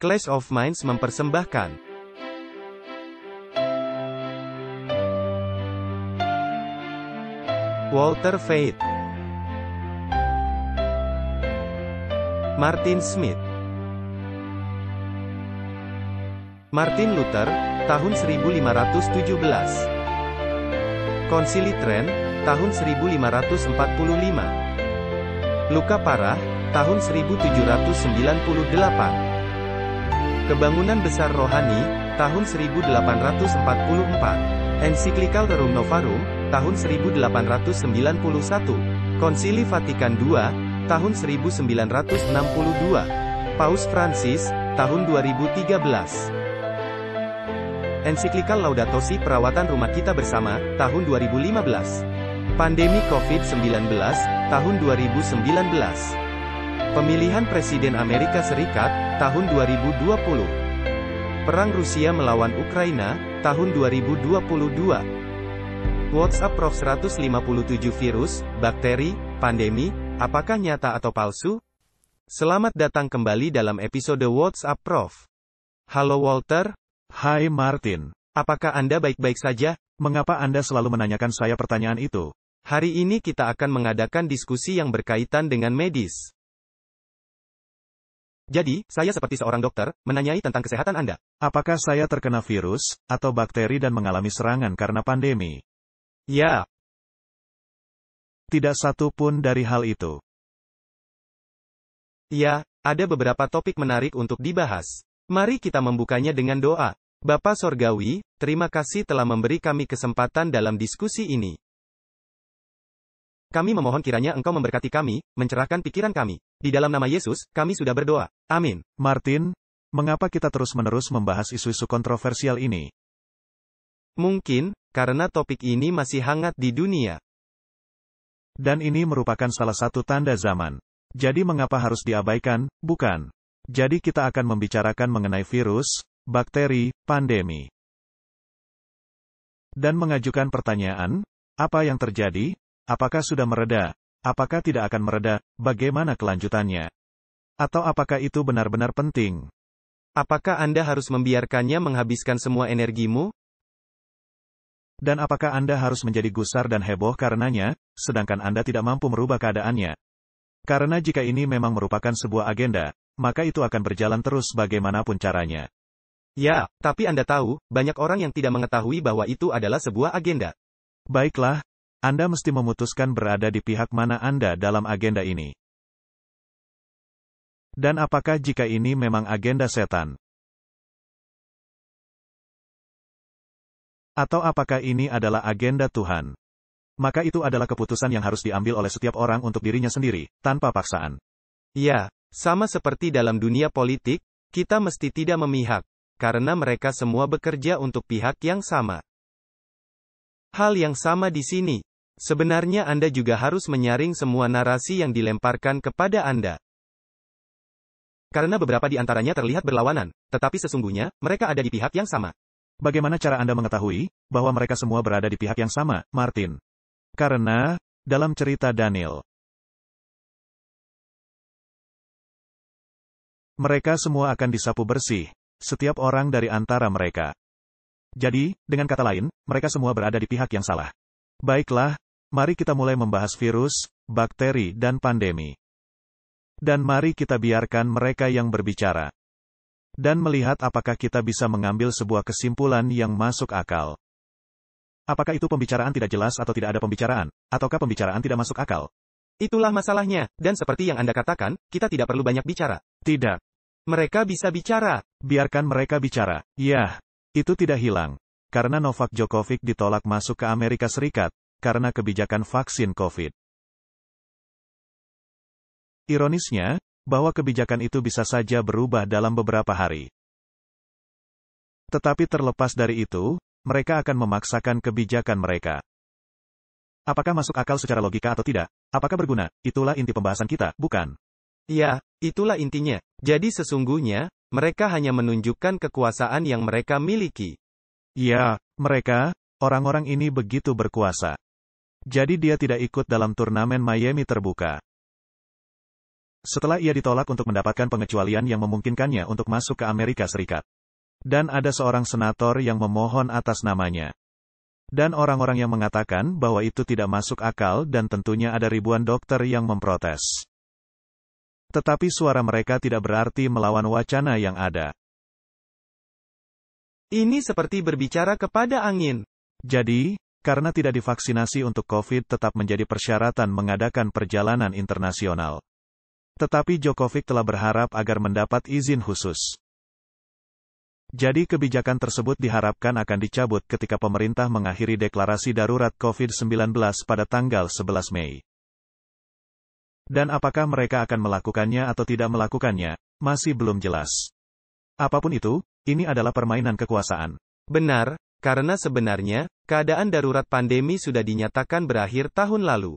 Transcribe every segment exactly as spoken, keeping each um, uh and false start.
Clash of Minds mempersembahkan Walter Veith, Martin Smith, Martin Luther, tahun seribu lima ratus tujuh belas, Konsili Trent, tahun seribu lima ratus empat puluh lima, Luca Parah, tahun seribu tujuh ratus sembilan puluh delapan, Kebangunan Besar Rohani, tahun seribu delapan ratus empat puluh empat, Ensiklikal Rerum Novarum, tahun seribu delapan ratus sembilan puluh satu, Konsili Vatikan kedua, tahun seribu sembilan ratus enam puluh dua, Paus Francis, tahun dua ribu tiga belas. Ensiklikal Laudato Si Perawatan Rumah Kita Bersama, tahun dua ribu lima belas. Pandemi covid sembilan belas, tahun dua ribu sembilan belas. Pemilihan Presiden Amerika Serikat, tahun dua ribu dua puluh. Perang Rusia melawan Ukraina, tahun dua ribu dua puluh dua. WhatsApp Prof seratus lima puluh tujuh virus, bakteri, pandemi, apakah nyata atau palsu? Selamat datang kembali dalam episode WhatsApp Prof. Halo Walter. Hai Martin. Apakah Anda baik-baik saja? Mengapa Anda selalu menanyakan saya pertanyaan itu? Hari ini kita akan mengadakan diskusi yang berkaitan dengan medis. Jadi, saya seperti seorang dokter, menanyai tentang kesehatan Anda. Apakah saya terkena virus, atau bakteri dan mengalami serangan karena pandemi? Ya. Tidak satu pun dari hal itu. Ya, ada beberapa topik menarik untuk dibahas. Mari kita membukanya dengan doa. Bapa Sorgawi, terima kasih telah memberi kami kesempatan dalam diskusi ini. Kami memohon kiranya Engkau memberkati kami, mencerahkan pikiran kami. Di dalam nama Yesus, kami sudah berdoa. Amin. Martin, mengapa kita terus-menerus membahas isu-isu kontroversial ini? Mungkin, karena topik ini masih hangat di dunia. Dan ini merupakan salah satu tanda zaman. Jadi mengapa harus diabaikan, bukan? Jadi kita akan membicarakan mengenai virus, bakteri, pandemi. Dan mengajukan pertanyaan, apa yang terjadi? Apakah sudah mereda? Apakah tidak akan mereda? Bagaimana kelanjutannya? Atau apakah itu benar-benar penting? Apakah Anda harus membiarkannya menghabiskan semua energimu? Dan apakah Anda harus menjadi gusar dan heboh karenanya, sedangkan Anda tidak mampu merubah keadaannya? Karena jika ini memang merupakan sebuah agenda, maka itu akan berjalan terus bagaimanapun caranya. Ya, tapi Anda tahu, banyak orang yang tidak mengetahui bahwa itu adalah sebuah agenda. Baiklah, Anda mesti memutuskan berada di pihak mana Anda dalam agenda ini. Dan apakah jika ini memang agenda setan? Atau apakah ini adalah agenda Tuhan? Maka itu adalah keputusan yang harus diambil oleh setiap orang untuk dirinya sendiri, tanpa paksaan. Ya, sama seperti dalam dunia politik, kita mesti tidak memihak, karena mereka semua bekerja untuk pihak yang sama. Hal yang sama di sini. Sebenarnya Anda juga harus menyaring semua narasi yang dilemparkan kepada Anda. Karena beberapa di antaranya terlihat berlawanan, tetapi sesungguhnya, mereka ada di pihak yang sama. Bagaimana cara Anda mengetahui bahwa mereka semua berada di pihak yang sama, Martin? Karena, dalam cerita Daniel, mereka semua akan disapu bersih, setiap orang dari antara mereka. Jadi, dengan kata lain, mereka semua berada di pihak yang salah. Baiklah, mari kita mulai membahas virus, bakteri, dan pandemi. Dan mari kita biarkan mereka yang berbicara. Dan melihat apakah kita bisa mengambil sebuah kesimpulan yang masuk akal. Apakah itu pembicaraan tidak jelas atau tidak ada pembicaraan? Ataukah pembicaraan tidak masuk akal? Itulah masalahnya, dan seperti yang Anda katakan, kita tidak perlu banyak bicara. Tidak. Mereka bisa bicara. Biarkan mereka bicara. Yah, itu tidak hilang. Karena Novak Djokovic ditolak masuk ke Amerika Serikat, karena kebijakan vaksin COVID. Ironisnya, bahwa kebijakan itu bisa saja berubah dalam beberapa hari. Tetapi terlepas dari itu, mereka akan memaksakan kebijakan mereka. Apakah masuk akal secara logika atau tidak? Apakah berguna? Itulah inti pembahasan kita, bukan? Ya, itulah intinya. Jadi sesungguhnya, mereka hanya menunjukkan kekuasaan yang mereka miliki. Ya, mereka, orang-orang ini begitu berkuasa. Jadi dia tidak ikut dalam turnamen Miami terbuka. Setelah ia ditolak untuk mendapatkan pengecualian yang memungkinkannya untuk masuk ke Amerika Serikat. Dan ada seorang senator yang memohon atas namanya. Dan orang-orang yang mengatakan bahwa itu tidak masuk akal dan tentunya ada ribuan dokter yang memprotes. Tetapi suara mereka tidak berarti melawan wacana yang ada. Ini seperti berbicara kepada angin. Jadi, karena tidak divaksinasi untuk COVID tetap menjadi persyaratan mengadakan perjalanan internasional. Tetapi Djokovic telah berharap agar mendapat izin khusus. Jadi kebijakan tersebut diharapkan akan dicabut ketika pemerintah mengakhiri deklarasi darurat COVID sembilan belas pada tanggal sebelas Mei. Dan apakah mereka akan melakukannya atau tidak melakukannya, masih belum jelas. Apapun itu, ini adalah permainan kekuasaan. Benar, karena sebenarnya, keadaan darurat pandemi sudah dinyatakan berakhir tahun lalu.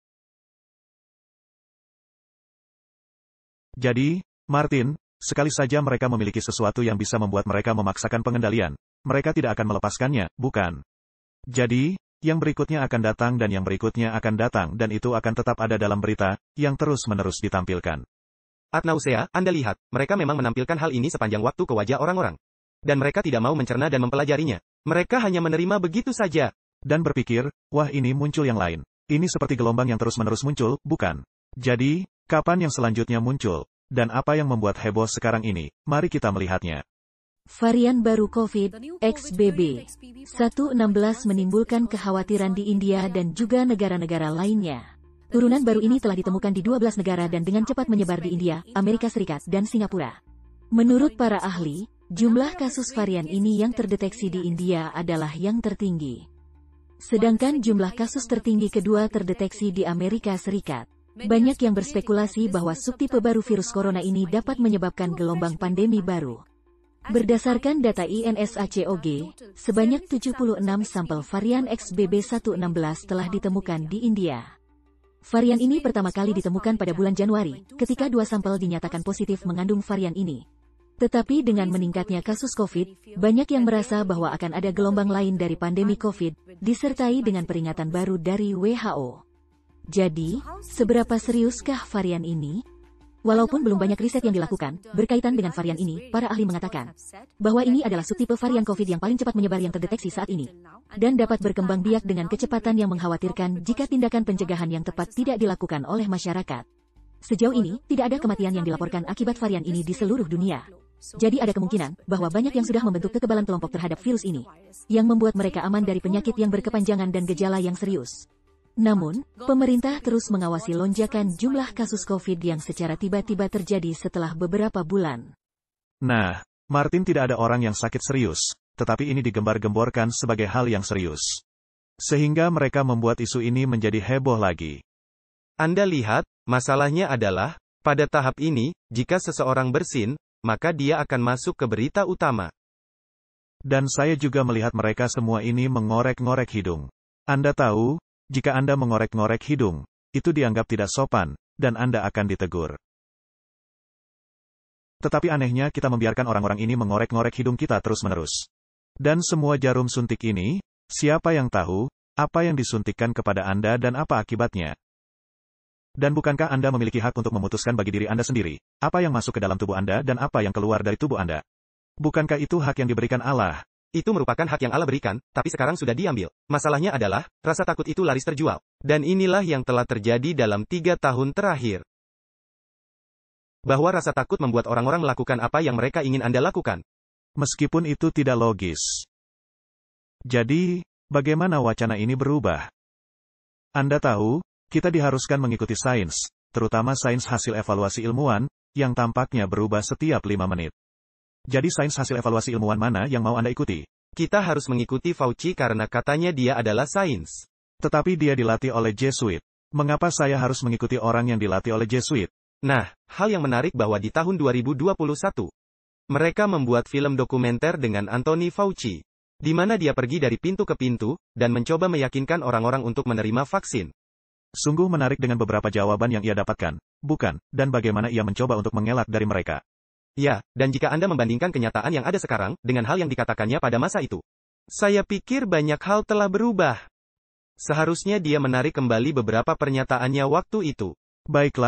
Jadi, Martin, sekali saja mereka memiliki sesuatu yang bisa membuat mereka memaksakan pengendalian, mereka tidak akan melepaskannya, bukan? Jadi, yang berikutnya akan datang dan yang berikutnya akan datang dan itu akan tetap ada dalam berita, yang terus-menerus ditampilkan. Ad nausea, Anda lihat, mereka memang menampilkan hal ini sepanjang waktu ke wajah orang-orang. Dan mereka tidak mau mencerna dan mempelajarinya. Mereka hanya menerima begitu saja. Dan berpikir, wah ini muncul yang lain. Ini seperti gelombang yang terus-menerus muncul, bukan? Jadi, kapan yang selanjutnya muncul? Dan apa yang membuat heboh sekarang ini? Mari kita melihatnya. Varian baru COVID, X B B seratus enam belas menimbulkan kekhawatiran di India dan juga negara-negara lainnya. Turunan baru ini telah ditemukan di dua belas negara dan dengan cepat menyebar di India, Amerika Serikat, dan Singapura. Menurut para ahli, jumlah kasus varian ini yang terdeteksi di India adalah yang tertinggi. Sedangkan jumlah kasus tertinggi kedua terdeteksi di Amerika Serikat. Banyak yang berspekulasi bahwa subtipe baru virus corona ini dapat menyebabkan gelombang pandemi baru. Berdasarkan data I N S A C O G, sebanyak tujuh puluh enam sampel varian X B B seratus enam belas telah ditemukan di India. Varian ini pertama kali ditemukan pada bulan Januari, ketika dua sampel dinyatakan positif mengandung varian ini. Tetapi dengan meningkatnya kasus COVID, banyak yang merasa bahwa akan ada gelombang lain dari pandemi COVID, disertai dengan peringatan baru dari W H O. Jadi, seberapa seriuskah varian ini? Walaupun belum banyak riset yang dilakukan, berkaitan dengan varian ini, para ahli mengatakan bahwa ini adalah subtipe varian COVID yang paling cepat menyebar yang terdeteksi saat ini, dan dapat berkembang biak dengan kecepatan yang mengkhawatirkan jika tindakan pencegahan yang tepat tidak dilakukan oleh masyarakat. Sejauh ini, tidak ada kematian yang dilaporkan akibat varian ini di seluruh dunia. Jadi ada kemungkinan bahwa banyak yang sudah membentuk kekebalan kelompok terhadap virus ini, yang membuat mereka aman dari penyakit yang berkepanjangan dan gejala yang serius. Namun, pemerintah terus mengawasi lonjakan jumlah kasus COVID yang secara tiba-tiba terjadi setelah beberapa bulan. Nah, Martin tidak ada orang yang sakit serius, tetapi ini digembar-gemborkan sebagai hal yang serius. Sehingga mereka membuat isu ini menjadi heboh lagi. Anda lihat, masalahnya adalah, pada tahap ini, jika seseorang bersin, maka dia akan masuk ke berita utama. Dan saya juga melihat mereka semua ini mengorek-ngorek hidung. Anda tahu, jika Anda mengorek-ngorek hidung, itu dianggap tidak sopan, dan Anda akan ditegur. Tetapi anehnya kita membiarkan orang-orang ini mengorek-ngorek hidung kita terus-menerus. Dan semua jarum suntik ini, siapa yang tahu, apa yang disuntikkan kepada Anda dan apa akibatnya? Dan bukankah Anda memiliki hak untuk memutuskan bagi diri Anda sendiri, apa yang masuk ke dalam tubuh Anda dan apa yang keluar dari tubuh Anda? Bukankah itu hak yang diberikan Allah? Itu merupakan hak yang Allah berikan, tapi sekarang sudah diambil. Masalahnya adalah, rasa takut itu laris terjual. Dan inilah yang telah terjadi dalam tiga tahun terakhir. Bahwa rasa takut membuat orang-orang melakukan apa yang mereka ingin Anda lakukan. Meskipun itu tidak logis. Jadi, bagaimana wacana ini berubah? Anda tahu, kita diharuskan mengikuti sains, terutama sains hasil evaluasi ilmuwan, yang tampaknya berubah setiap lima menit. Jadi sains hasil evaluasi ilmuwan mana yang mau Anda ikuti? Kita harus mengikuti Fauci karena katanya dia adalah sains. Tetapi dia dilatih oleh Jesuit. Mengapa saya harus mengikuti orang yang dilatih oleh Jesuit? Nah, hal yang menarik bahwa di tahun dua ribu dua puluh satu, mereka membuat film dokumenter dengan Anthony Fauci, di mana dia pergi dari pintu ke pintu, dan mencoba meyakinkan orang-orang untuk menerima vaksin. Sungguh menarik dengan beberapa jawaban yang ia dapatkan, bukan, dan bagaimana ia mencoba untuk mengelak dari mereka. Ya, dan jika Anda membandingkan kenyataan yang ada sekarang, dengan hal yang dikatakannya pada masa itu, saya pikir banyak hal telah berubah. Seharusnya dia menarik kembali beberapa pernyataannya waktu itu. Baiklah,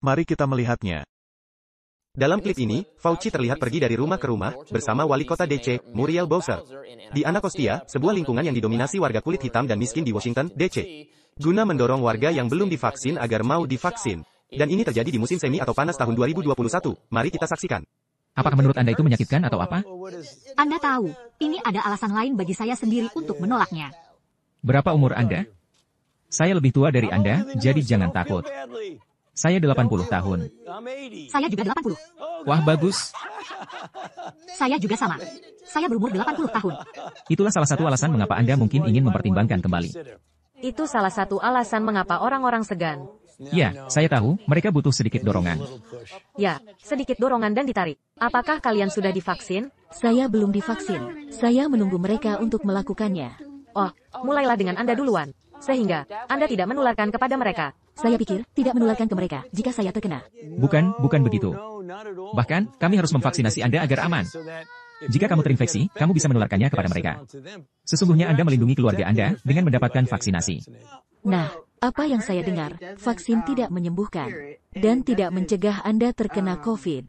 Mari kita melihatnya. Dalam klip ini, Fauci terlihat pergi dari rumah ke rumah, bersama wali kota D C, Muriel Bowser, di Anacostia, sebuah lingkungan yang didominasi warga kulit hitam dan miskin di Washington, D C, guna mendorong warga yang belum divaksin agar mau divaksin. Dan ini terjadi di musim semi atau panas tahun dua ribu dua puluh satu. Mari kita saksikan. Apakah menurut Anda itu menyakitkan atau apa? Anda tahu, ini ada alasan lain bagi saya sendiri untuk menolaknya. Berapa umur Anda? Saya lebih tua dari Anda, jadi jangan takut. Saya delapan puluh tahun. Saya juga delapan puluh. Wah, bagus. Saya juga sama. Saya berumur delapan puluh tahun. Itulah salah satu alasan mengapa Anda mungkin ingin mempertimbangkan kembali. Itu salah satu alasan mengapa orang-orang segan. Ya, saya tahu, mereka butuh sedikit dorongan. Ya, sedikit dorongan dan ditarik. Apakah kalian sudah divaksin? Saya belum divaksin. Saya menunggu mereka untuk melakukannya. Oh, mulailah dengan Anda duluan. Sehingga, Anda tidak menularkan kepada mereka. Saya pikir tidak menularkan ke mereka jika saya terkena. Bukan, bukan begitu. Bahkan, kami harus memvaksinasi Anda agar aman. Jika kamu terinfeksi, kamu bisa menularkannya kepada mereka. Sesungguhnya Anda melindungi keluarga Anda dengan mendapatkan vaksinasi. Nah, apa yang saya dengar, vaksin tidak menyembuhkan dan tidak mencegah Anda terkena COVID.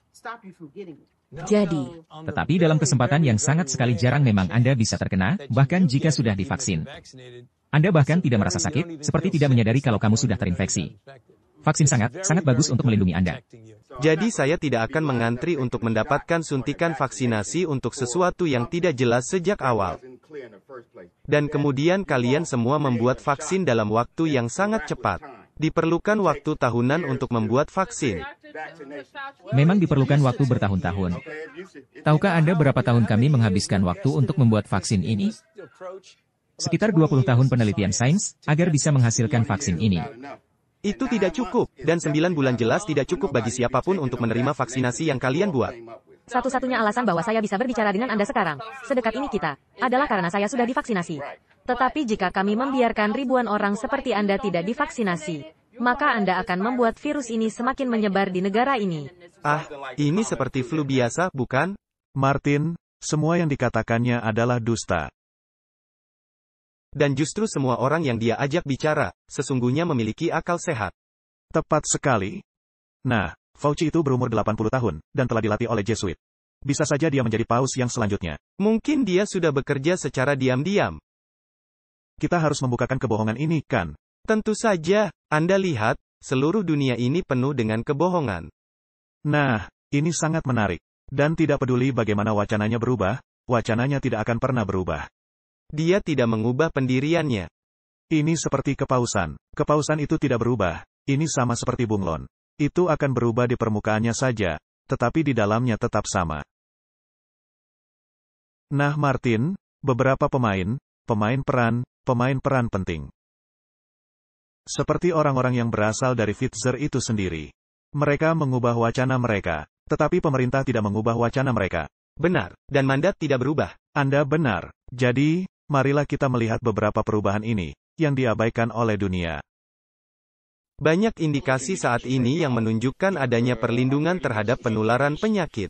Jadi, Tetapi dalam kesempatan yang sangat sekali jarang memang Anda bisa terkena, bahkan jika sudah divaksin. Anda bahkan tidak merasa sakit, seperti tidak menyadari kalau kamu sudah terinfeksi. Vaksin sangat, sangat bagus untuk melindungi Anda. Jadi saya tidak akan mengantri untuk mendapatkan suntikan vaksinasi untuk sesuatu yang tidak jelas sejak awal. Dan kemudian kalian semua membuat vaksin dalam waktu yang sangat cepat. Diperlukan waktu tahunan untuk membuat vaksin. Memang diperlukan waktu bertahun-tahun. Tahukah Anda berapa tahun kami menghabiskan waktu untuk membuat vaksin ini? Sekitar dua puluh tahun penelitian sains, agar bisa menghasilkan vaksin ini. Itu tidak cukup, dan sembilan bulan jelas tidak cukup bagi siapapun untuk menerima vaksinasi yang kalian buat. Satu-satunya alasan bahwa saya bisa berbicara dengan Anda sekarang, sedekat ini kita, adalah karena saya sudah divaksinasi. Tetapi jika kami membiarkan ribuan orang seperti Anda tidak divaksinasi, maka Anda akan membuat virus ini semakin menyebar di negara ini. Ah, ini seperti flu biasa, bukan? Martin, semua yang dikatakannya adalah dusta. Dan justru semua orang yang dia ajak bicara, sesungguhnya memiliki akal sehat. Tepat sekali. Nah, Fauci itu berumur delapan puluh tahun, dan telah dilatih oleh Jesuit. Bisa saja dia menjadi paus yang selanjutnya. Mungkin dia sudah bekerja secara diam-diam. Kita harus membukakan kebohongan ini, kan? Tentu saja, Anda lihat, seluruh dunia ini penuh dengan kebohongan. Nah, ini sangat menarik. Dan tidak peduli bagaimana wacananya berubah, wacananya tidak akan pernah berubah. Dia tidak mengubah pendiriannya. Ini seperti kepausan. Kepausan itu tidak berubah. Ini sama seperti bunglon. Itu akan berubah di permukaannya saja, tetapi di dalamnya tetap sama. Nah, Martin, beberapa pemain, pemain peran, pemain peran penting. Seperti orang-orang yang berasal dari Pfizer itu sendiri. Mereka mengubah wacana mereka, tetapi pemerintah tidak mengubah wacana mereka. Benar, dan mandat tidak berubah. Anda benar. Jadi, marilah kita melihat beberapa perubahan ini, yang diabaikan oleh dunia. Banyak indikasi saat ini yang menunjukkan adanya perlindungan terhadap penularan penyakit.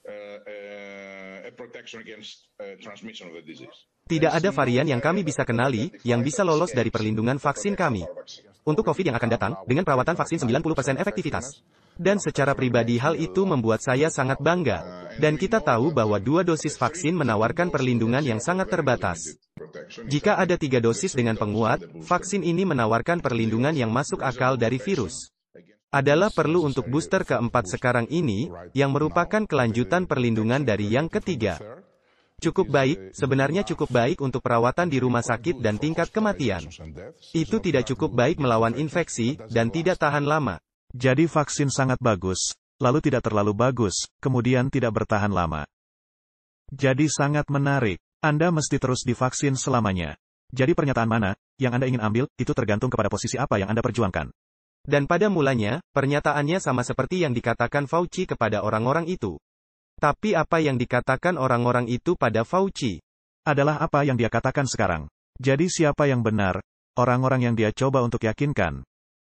Tidak ada varian yang kami bisa kenali, yang bisa lolos dari perlindungan vaksin kami. Untuk COVID yang akan datang, dengan perawatan vaksin sembilan puluh persen efektivitas. Dan secara pribadi hal itu membuat saya sangat bangga. Dan kita tahu bahwa dua dosis vaksin menawarkan perlindungan yang sangat terbatas. Jika ada tiga dosis dengan penguat, vaksin ini menawarkan perlindungan yang masuk akal dari virus. Adalah perlu untuk booster keempat sekarang ini, yang merupakan kelanjutan perlindungan dari yang ketiga. Cukup baik, sebenarnya cukup baik untuk perawatan di rumah sakit dan tingkat kematian. Itu tidak cukup baik melawan infeksi, dan tidak tahan lama. Jadi vaksin sangat bagus, lalu tidak terlalu bagus, kemudian tidak bertahan lama. Jadi sangat menarik. Anda mesti terus divaksin selamanya. Jadi pernyataan mana yang Anda ingin ambil, itu tergantung kepada posisi apa yang Anda perjuangkan. Dan pada mulanya, pernyataannya sama seperti yang dikatakan Fauci kepada orang-orang itu. Tapi apa yang dikatakan orang-orang itu pada Fauci adalah apa yang dia katakan sekarang. Jadi siapa yang benar? Orang-orang yang dia coba untuk yakinkan.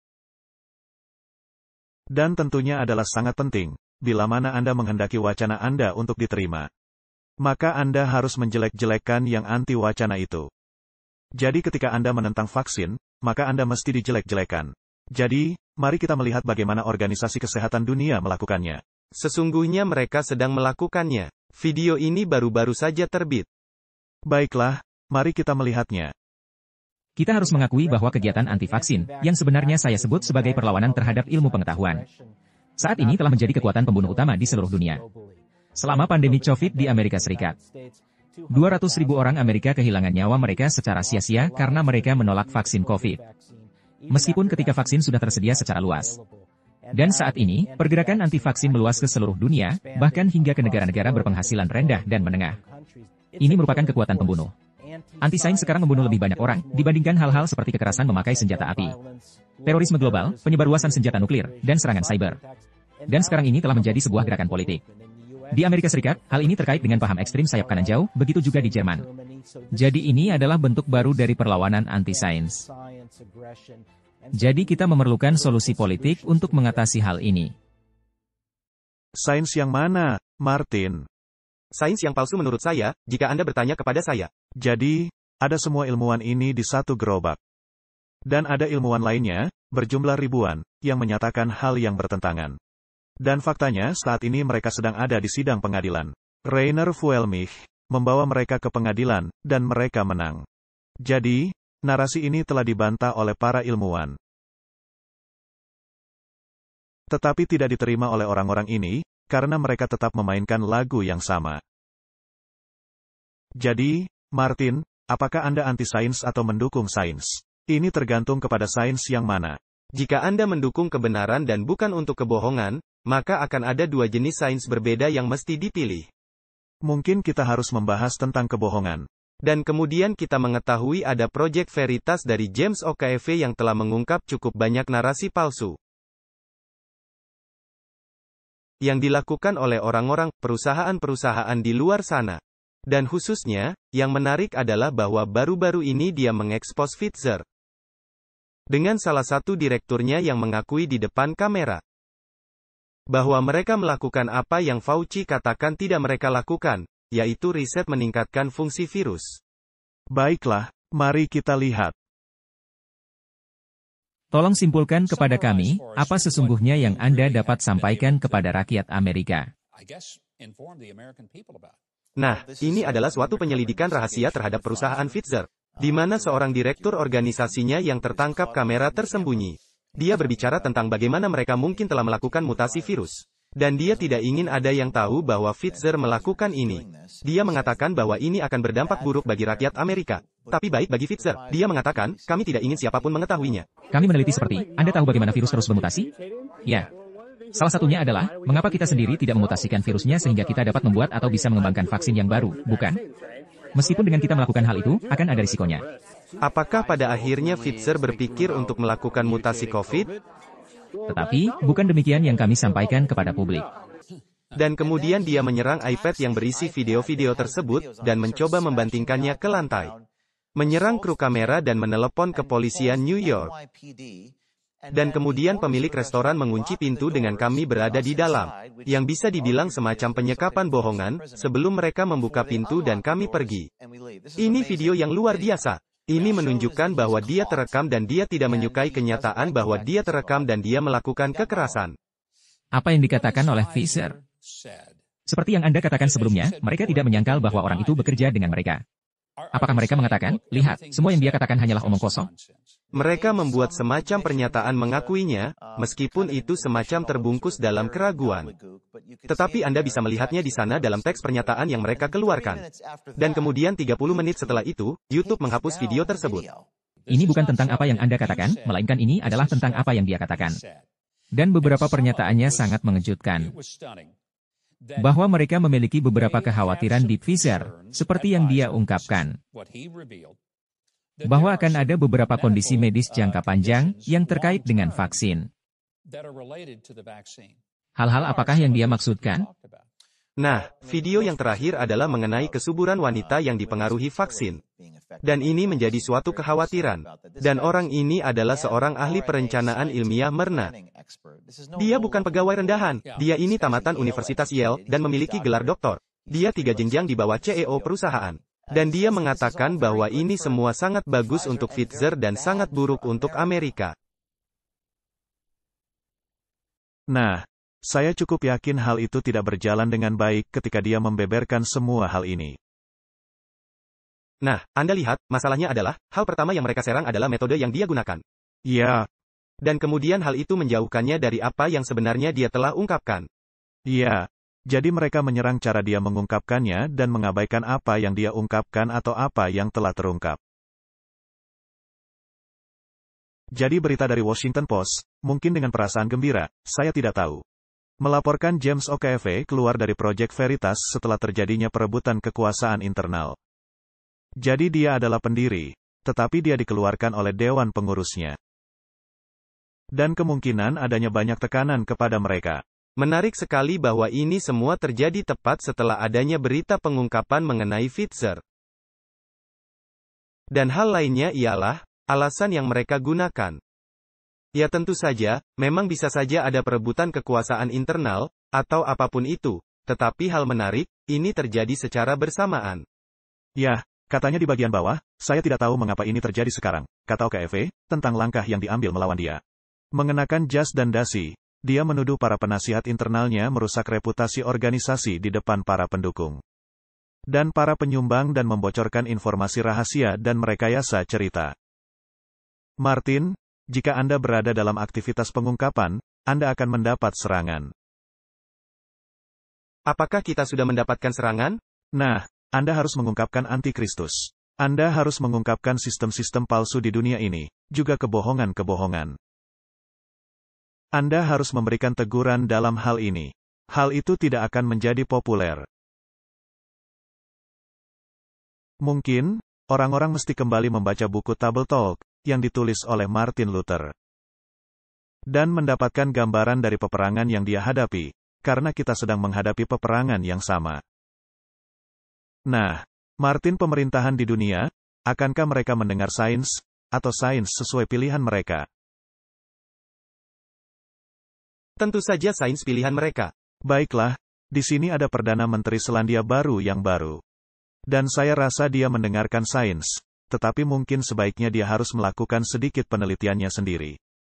Dan tentunya adalah sangat penting, bila mana Anda menghendaki wacana Anda untuk diterima. Maka Anda harus menjelek-jelekkan yang anti wacana itu. Jadi ketika Anda menentang vaksin, maka Anda mesti dijelek-jelekan. Jadi, mari kita melihat bagaimana Organisasi Kesehatan Dunia melakukannya. Sesungguhnya mereka sedang melakukannya. Video ini baru-baru saja terbit. Baiklah, mari kita melihatnya. Kita harus mengakui bahwa kegiatan anti-vaksin, yang sebenarnya saya sebut sebagai perlawanan terhadap ilmu pengetahuan, saat ini telah menjadi kekuatan pembunuh utama di seluruh dunia. Selama pandemi COVID di Amerika Serikat, dua ratus ribu orang Amerika kehilangan nyawa mereka secara sia-sia karena mereka menolak vaksin COVID. Meskipun ketika vaksin sudah tersedia secara luas. Dan saat ini, pergerakan anti-vaksin meluas ke seluruh dunia, bahkan hingga ke negara-negara berpenghasilan rendah dan menengah. Ini merupakan kekuatan pembunuh. Anti-sains sekarang membunuh lebih banyak orang, dibandingkan hal-hal seperti kekerasan memakai senjata api, terorisme global, penyebarluasan senjata nuklir, dan serangan cyber. Dan sekarang ini telah menjadi sebuah gerakan politik. Di Amerika Serikat, hal ini terkait dengan paham ekstrim sayap kanan jauh, begitu juga di Jerman. Jadi ini adalah bentuk baru dari perlawanan anti-sains. Jadi kita memerlukan solusi politik untuk mengatasi hal ini. Sains yang mana, Martin? Sains yang palsu menurut saya, jika Anda bertanya kepada saya. Jadi, ada semua ilmuwan ini di satu gerobak. Dan ada ilmuwan lainnya, berjumlah ribuan, yang menyatakan hal yang bertentangan. Dan faktanya saat ini mereka sedang ada di sidang pengadilan. Rainer Fuellmich membawa mereka ke pengadilan, dan mereka menang. Jadi, narasi ini telah dibantah oleh para ilmuwan. Tetapi tidak diterima oleh orang-orang ini, karena mereka tetap memainkan lagu yang sama. Jadi, Martin, apakah Anda anti-sains atau mendukung sains? Ini tergantung kepada sains yang mana. Jika Anda mendukung kebenaran dan bukan untuk kebohongan, maka akan ada dua jenis sains berbeda yang mesti dipilih. Mungkin kita harus membahas tentang kebohongan. Dan kemudian kita mengetahui ada Project Veritas dari James O'Keefe yang telah mengungkap cukup banyak narasi palsu yang dilakukan oleh orang-orang, perusahaan-perusahaan di luar sana. Dan khususnya, yang menarik adalah bahwa baru-baru ini dia mengekspos Pfizer. Dengan salah satu direkturnya yang mengakui di depan kamera bahwa mereka melakukan apa yang Fauci katakan tidak mereka lakukan, yaitu riset meningkatkan fungsi virus. Baiklah, mari kita lihat. Tolong simpulkan kepada kami, apa sesungguhnya yang Anda dapat sampaikan kepada rakyat Amerika. Nah, ini adalah suatu penyelidikan rahasia terhadap perusahaan Pfizer, di mana seorang direktur organisasinya yang tertangkap kamera tersembunyi. Dia berbicara tentang bagaimana mereka mungkin telah melakukan mutasi virus. Dan dia tidak ingin ada yang tahu bahwa Pfizer melakukan ini. Dia mengatakan bahwa ini akan berdampak buruk bagi rakyat Amerika. Tapi baik bagi Pfizer. Dia mengatakan, kami tidak ingin siapapun mengetahuinya. Kami meneliti seperti, Anda tahu bagaimana virus terus bermutasi? Ya. Salah satunya adalah, mengapa kita sendiri tidak memutasikan virusnya sehingga kita dapat membuat atau bisa mengembangkan vaksin yang baru, bukan? Meskipun dengan kita melakukan hal itu, akan ada risikonya. Apakah pada akhirnya Pfizer berpikir untuk melakukan mutasi COVID? Tetapi, bukan demikian yang kami sampaikan kepada publik. Dan kemudian dia menyerang iPad yang berisi video-video tersebut, dan mencoba membandingkannya ke lantai. Menyerang kru kamera dan menelepon kepolisian New York. Dan kemudian pemilik restoran mengunci pintu dengan kami berada di dalam, yang bisa dibilang semacam penyekapan bohongan, sebelum mereka membuka pintu dan kami pergi. Ini video yang luar biasa. Ini menunjukkan bahwa dia terekam dan dia tidak menyukai kenyataan bahwa dia terekam dan dia melakukan kekerasan. Apa yang dikatakan oleh Pfizer? Seperti yang Anda katakan sebelumnya, mereka tidak menyangkal bahwa orang itu bekerja dengan mereka. Apakah mereka mengatakan, lihat, semua yang dia katakan hanyalah omong kosong? Mereka membuat semacam pernyataan mengakuinya, meskipun itu semacam terbungkus dalam keraguan. Tetapi Anda bisa melihatnya di sana dalam teks pernyataan yang mereka keluarkan. Dan kemudian tiga puluh menit setelah itu, YouTube menghapus video tersebut. Ini bukan tentang apa yang Anda katakan, melainkan ini adalah tentang apa yang dia katakan. Dan beberapa pernyataannya sangat mengejutkan. Bahwa mereka memiliki beberapa kekhawatiran di Pfizer, seperti yang dia ungkapkan. Bahwa akan ada beberapa kondisi medis jangka panjang yang terkait dengan vaksin. Hal-hal apakah yang dia maksudkan? Nah, video yang terakhir adalah mengenai kesuburan wanita yang dipengaruhi vaksin. Dan ini menjadi suatu kekhawatiran. Dan orang ini adalah seorang ahli perencanaan ilmiah Merna. Dia bukan pegawai rendahan. Dia ini tamatan Universitas Yale dan memiliki gelar doktor. Dia tiga jenjang di bawah C E O perusahaan. Dan dia mengatakan bahwa ini semua sangat bagus untuk Pfizer dan sangat buruk untuk Amerika. Nah, saya cukup yakin hal itu tidak berjalan dengan baik ketika dia membeberkan semua hal ini. Nah, Anda lihat, masalahnya adalah, hal pertama yang mereka serang adalah metode yang dia gunakan. Ya. Dan kemudian hal itu menjauhkannya dari apa yang sebenarnya dia telah ungkapkan. Ya. Jadi mereka menyerang cara dia mengungkapkannya dan mengabaikan apa yang dia ungkapkan atau apa yang telah terungkap. Jadi berita dari Washington Post, mungkin dengan perasaan gembira, saya tidak tahu. Melaporkan James O'Keefe keluar dari Project Veritas setelah terjadinya perebutan kekuasaan internal. Jadi dia adalah pendiri, tetapi dia dikeluarkan oleh dewan pengurusnya. Dan kemungkinan adanya banyak tekanan kepada mereka. Menarik sekali bahwa ini semua terjadi tepat setelah adanya berita pengungkapan mengenai Pfizer. Dan hal lainnya ialah, alasan yang mereka gunakan. Ya tentu saja, memang bisa saja ada perebutan kekuasaan internal, atau apapun itu, tetapi hal menarik, ini terjadi secara bersamaan. Ya, katanya di bagian bawah, saya tidak tahu mengapa ini terjadi sekarang, kata O'Keefe, tentang langkah yang diambil melawan dia. Mengenakan jas dan dasi, dia menuduh para penasihat internalnya merusak reputasi organisasi di depan para pendukung. Dan para penyumbang dan membocorkan informasi rahasia dan merekayasa cerita. Martin, jika Anda berada dalam aktivitas pengungkapan, Anda akan mendapat serangan. Apakah kita sudah mendapatkan serangan? Nah, Anda harus mengungkapkan antikristus. Anda harus mengungkapkan sistem-sistem palsu di dunia ini, juga kebohongan-kebohongan. Anda harus memberikan teguran dalam hal ini. Hal itu tidak akan menjadi populer. Mungkin, orang-orang mesti kembali membaca buku Table Talk, yang ditulis oleh Martin Luther. Dan mendapatkan gambaran dari peperangan yang dia hadapi, karena kita sedang menghadapi peperangan yang sama. Nah, Martin pemerintahan di dunia, akankah mereka mendengar sains, atau sains sesuai pilihan mereka? Tentu saja sains pilihan mereka. Baiklah, di sini ada Perdana Menteri Selandia Baru yang baru. Dan saya rasa dia mendengarkan sains. Tetapi mungkin sebaiknya dia harus melakukan sedikit penelitiannya sendiri.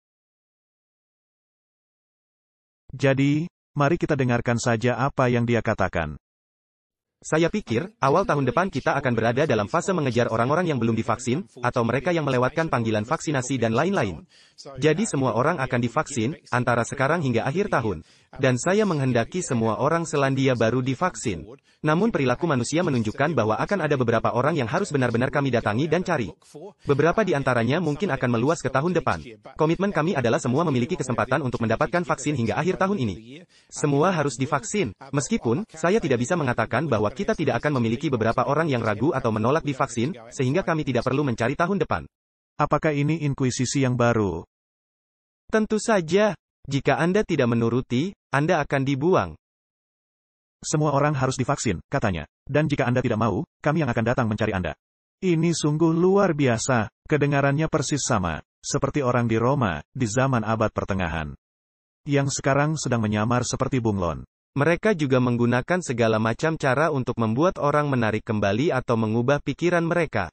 Jadi, mari kita dengarkan saja apa yang dia katakan. Saya pikir, awal tahun depan kita akan berada dalam fase mengejar orang-orang yang belum divaksin, atau mereka yang melewatkan panggilan vaksinasi dan lain-lain. Jadi semua orang akan divaksin, antara sekarang hingga akhir tahun. Dan saya menghendaki semua orang Selandia Baru divaksin. Namun perilaku manusia menunjukkan bahwa akan ada beberapa orang yang harus benar-benar kami datangi dan cari. Beberapa di antaranya mungkin akan meluas ke tahun depan. Komitmen kami adalah semua memiliki kesempatan untuk mendapatkan vaksin hingga akhir tahun ini. Semua harus divaksin. Meskipun, saya tidak bisa mengatakan bahwa kita tidak akan memiliki beberapa orang yang ragu atau menolak divaksin, sehingga kami tidak perlu mencari tahun depan. Apakah ini inkuisisi yang baru? Tentu saja. Jika Anda tidak menuruti, Anda akan dibuang. Semua orang harus divaksin, katanya. Dan jika Anda tidak mau, kami yang akan datang mencari Anda. Ini sungguh luar biasa. Kedengarannya persis sama, seperti orang di Roma, di zaman abad pertengahan. Yang sekarang sedang menyamar seperti bunglon. Mereka juga menggunakan segala macam cara untuk membuat orang menarik kembali atau mengubah pikiran mereka.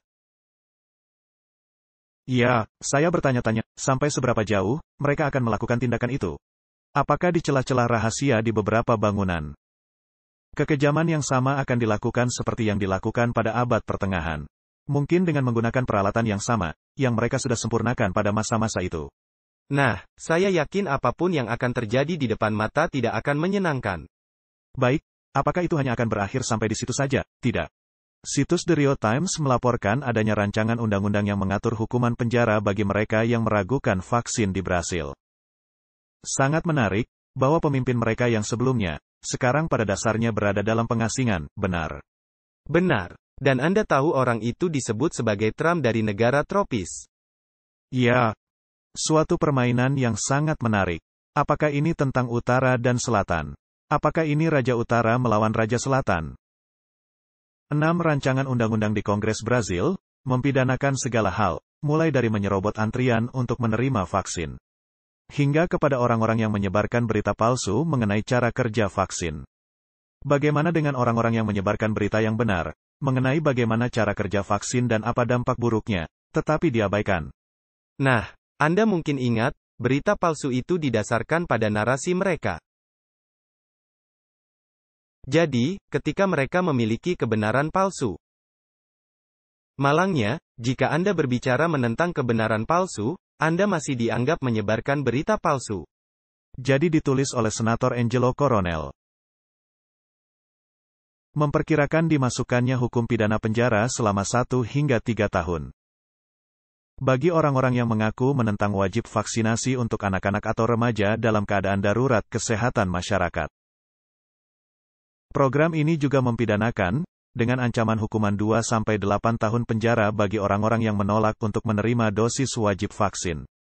Ya, saya bertanya-tanya, sampai seberapa jauh mereka akan melakukan tindakan itu? Apakah di celah-celah rahasia di beberapa bangunan? Kekejaman yang sama akan dilakukan seperti yang dilakukan pada abad pertengahan. Mungkin dengan menggunakan peralatan yang sama, yang mereka sudah sempurnakan pada masa-masa itu. Nah, saya yakin apapun yang akan terjadi di depan mata tidak akan menyenangkan. Baik, apakah itu hanya akan berakhir sampai di situ saja? Tidak. Situs The Rio Times melaporkan adanya rancangan undang-undang yang mengatur hukuman penjara bagi mereka yang meragukan vaksin di Brasil. Sangat menarik, bahwa pemimpin mereka yang sebelumnya, sekarang pada dasarnya berada dalam pengasingan, benar. Benar. Dan Anda tahu orang itu disebut sebagai Trump dari negara tropis. Ya. Suatu permainan yang sangat menarik. Apakah ini tentang utara dan selatan? Apakah ini Raja Utara melawan Raja Selatan? Enam rancangan undang-undang di Kongres Brasil, mempidanakan segala hal, mulai dari menyerobot antrian untuk menerima vaksin. Hingga kepada orang-orang yang menyebarkan berita palsu mengenai cara kerja vaksin. Bagaimana dengan orang-orang yang menyebarkan berita yang benar, mengenai bagaimana cara kerja vaksin dan apa dampak buruknya, tetapi diabaikan? Nah, Anda mungkin ingat, berita palsu itu didasarkan pada narasi mereka. Jadi, ketika mereka memiliki kebenaran palsu. Malangnya, jika Anda berbicara menentang kebenaran palsu, Anda masih dianggap menyebarkan berita palsu. Jadi ditulis oleh Senator Angelo Coronel. Memperkirakan dimasukkannya hukum pidana penjara selama satu hingga tiga tahun. Bagi orang-orang yang mengaku menentang wajib vaksinasi untuk anak-anak atau remaja dalam keadaan darurat kesehatan masyarakat. Program ini juga mempidanakan, dengan ancaman hukuman dua sampai delapan tahun penjara bagi orang-orang yang menolak untuk menerima dosis wajib vaksin.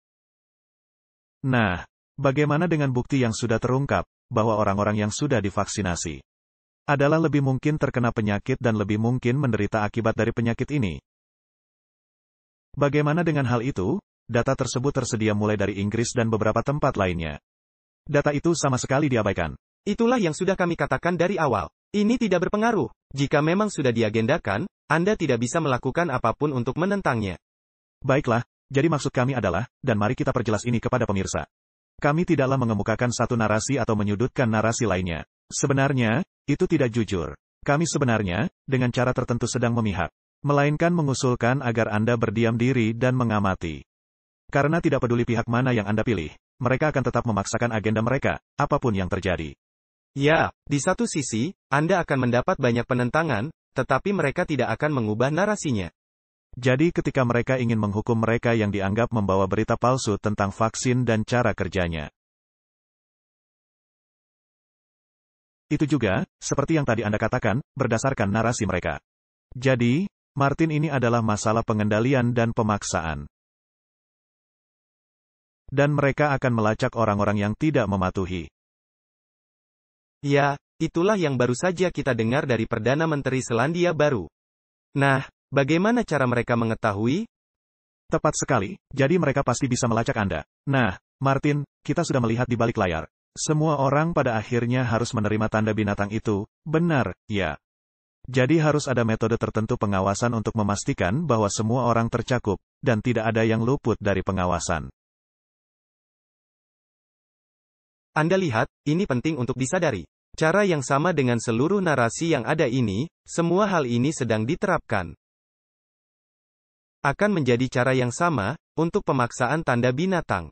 Nah, bagaimana dengan bukti yang sudah terungkap, bahwa orang-orang yang sudah divaksinasi adalah lebih mungkin terkena penyakit dan lebih mungkin menderita akibat dari penyakit ini? Bagaimana dengan hal itu? Data tersebut tersedia mulai dari Inggris dan beberapa tempat lainnya. Data itu sama sekali diabaikan. Itulah yang sudah kami katakan dari awal. Ini tidak berpengaruh. Jika memang sudah diagendakan, Anda tidak bisa melakukan apapun untuk menentangnya. Baiklah, jadi maksud kami adalah, dan mari kita perjelas ini kepada pemirsa. Kami tidaklah mengemukakan satu narasi atau menyudutkan narasi lainnya. Sebenarnya, itu tidak jujur. Kami sebenarnya, dengan cara tertentu sedang memihak. Melainkan mengusulkan agar Anda berdiam diri dan mengamati. Karena tidak peduli pihak mana yang Anda pilih, mereka akan tetap memaksakan agenda mereka, apapun yang terjadi. Ya, di satu sisi, Anda akan mendapat banyak penentangan, tetapi mereka tidak akan mengubah narasinya. Jadi ketika mereka ingin menghukum mereka yang dianggap membawa berita palsu tentang vaksin dan cara kerjanya. Itu juga, seperti yang tadi Anda katakan, berdasarkan narasi mereka. Jadi, Martin, ini adalah masalah pengendalian dan pemaksaan. Dan mereka akan melacak orang-orang yang tidak mematuhi. Ya, itulah yang baru saja kita dengar dari Perdana Menteri Selandia Baru. Nah, bagaimana cara mereka mengetahui? Tepat sekali, jadi mereka pasti bisa melacak Anda. Nah, Martin, kita sudah melihat di balik layar. Semua orang pada akhirnya harus menerima tanda binatang itu, benar, ya. Jadi harus ada metode tertentu pengawasan untuk memastikan bahwa semua orang tercakup, dan tidak ada yang luput dari pengawasan. Anda lihat, ini penting untuk disadari. Cara yang sama dengan seluruh narasi yang ada ini, semua hal ini sedang diterapkan. Akan menjadi cara yang sama, untuk pemaksaan tanda binatang.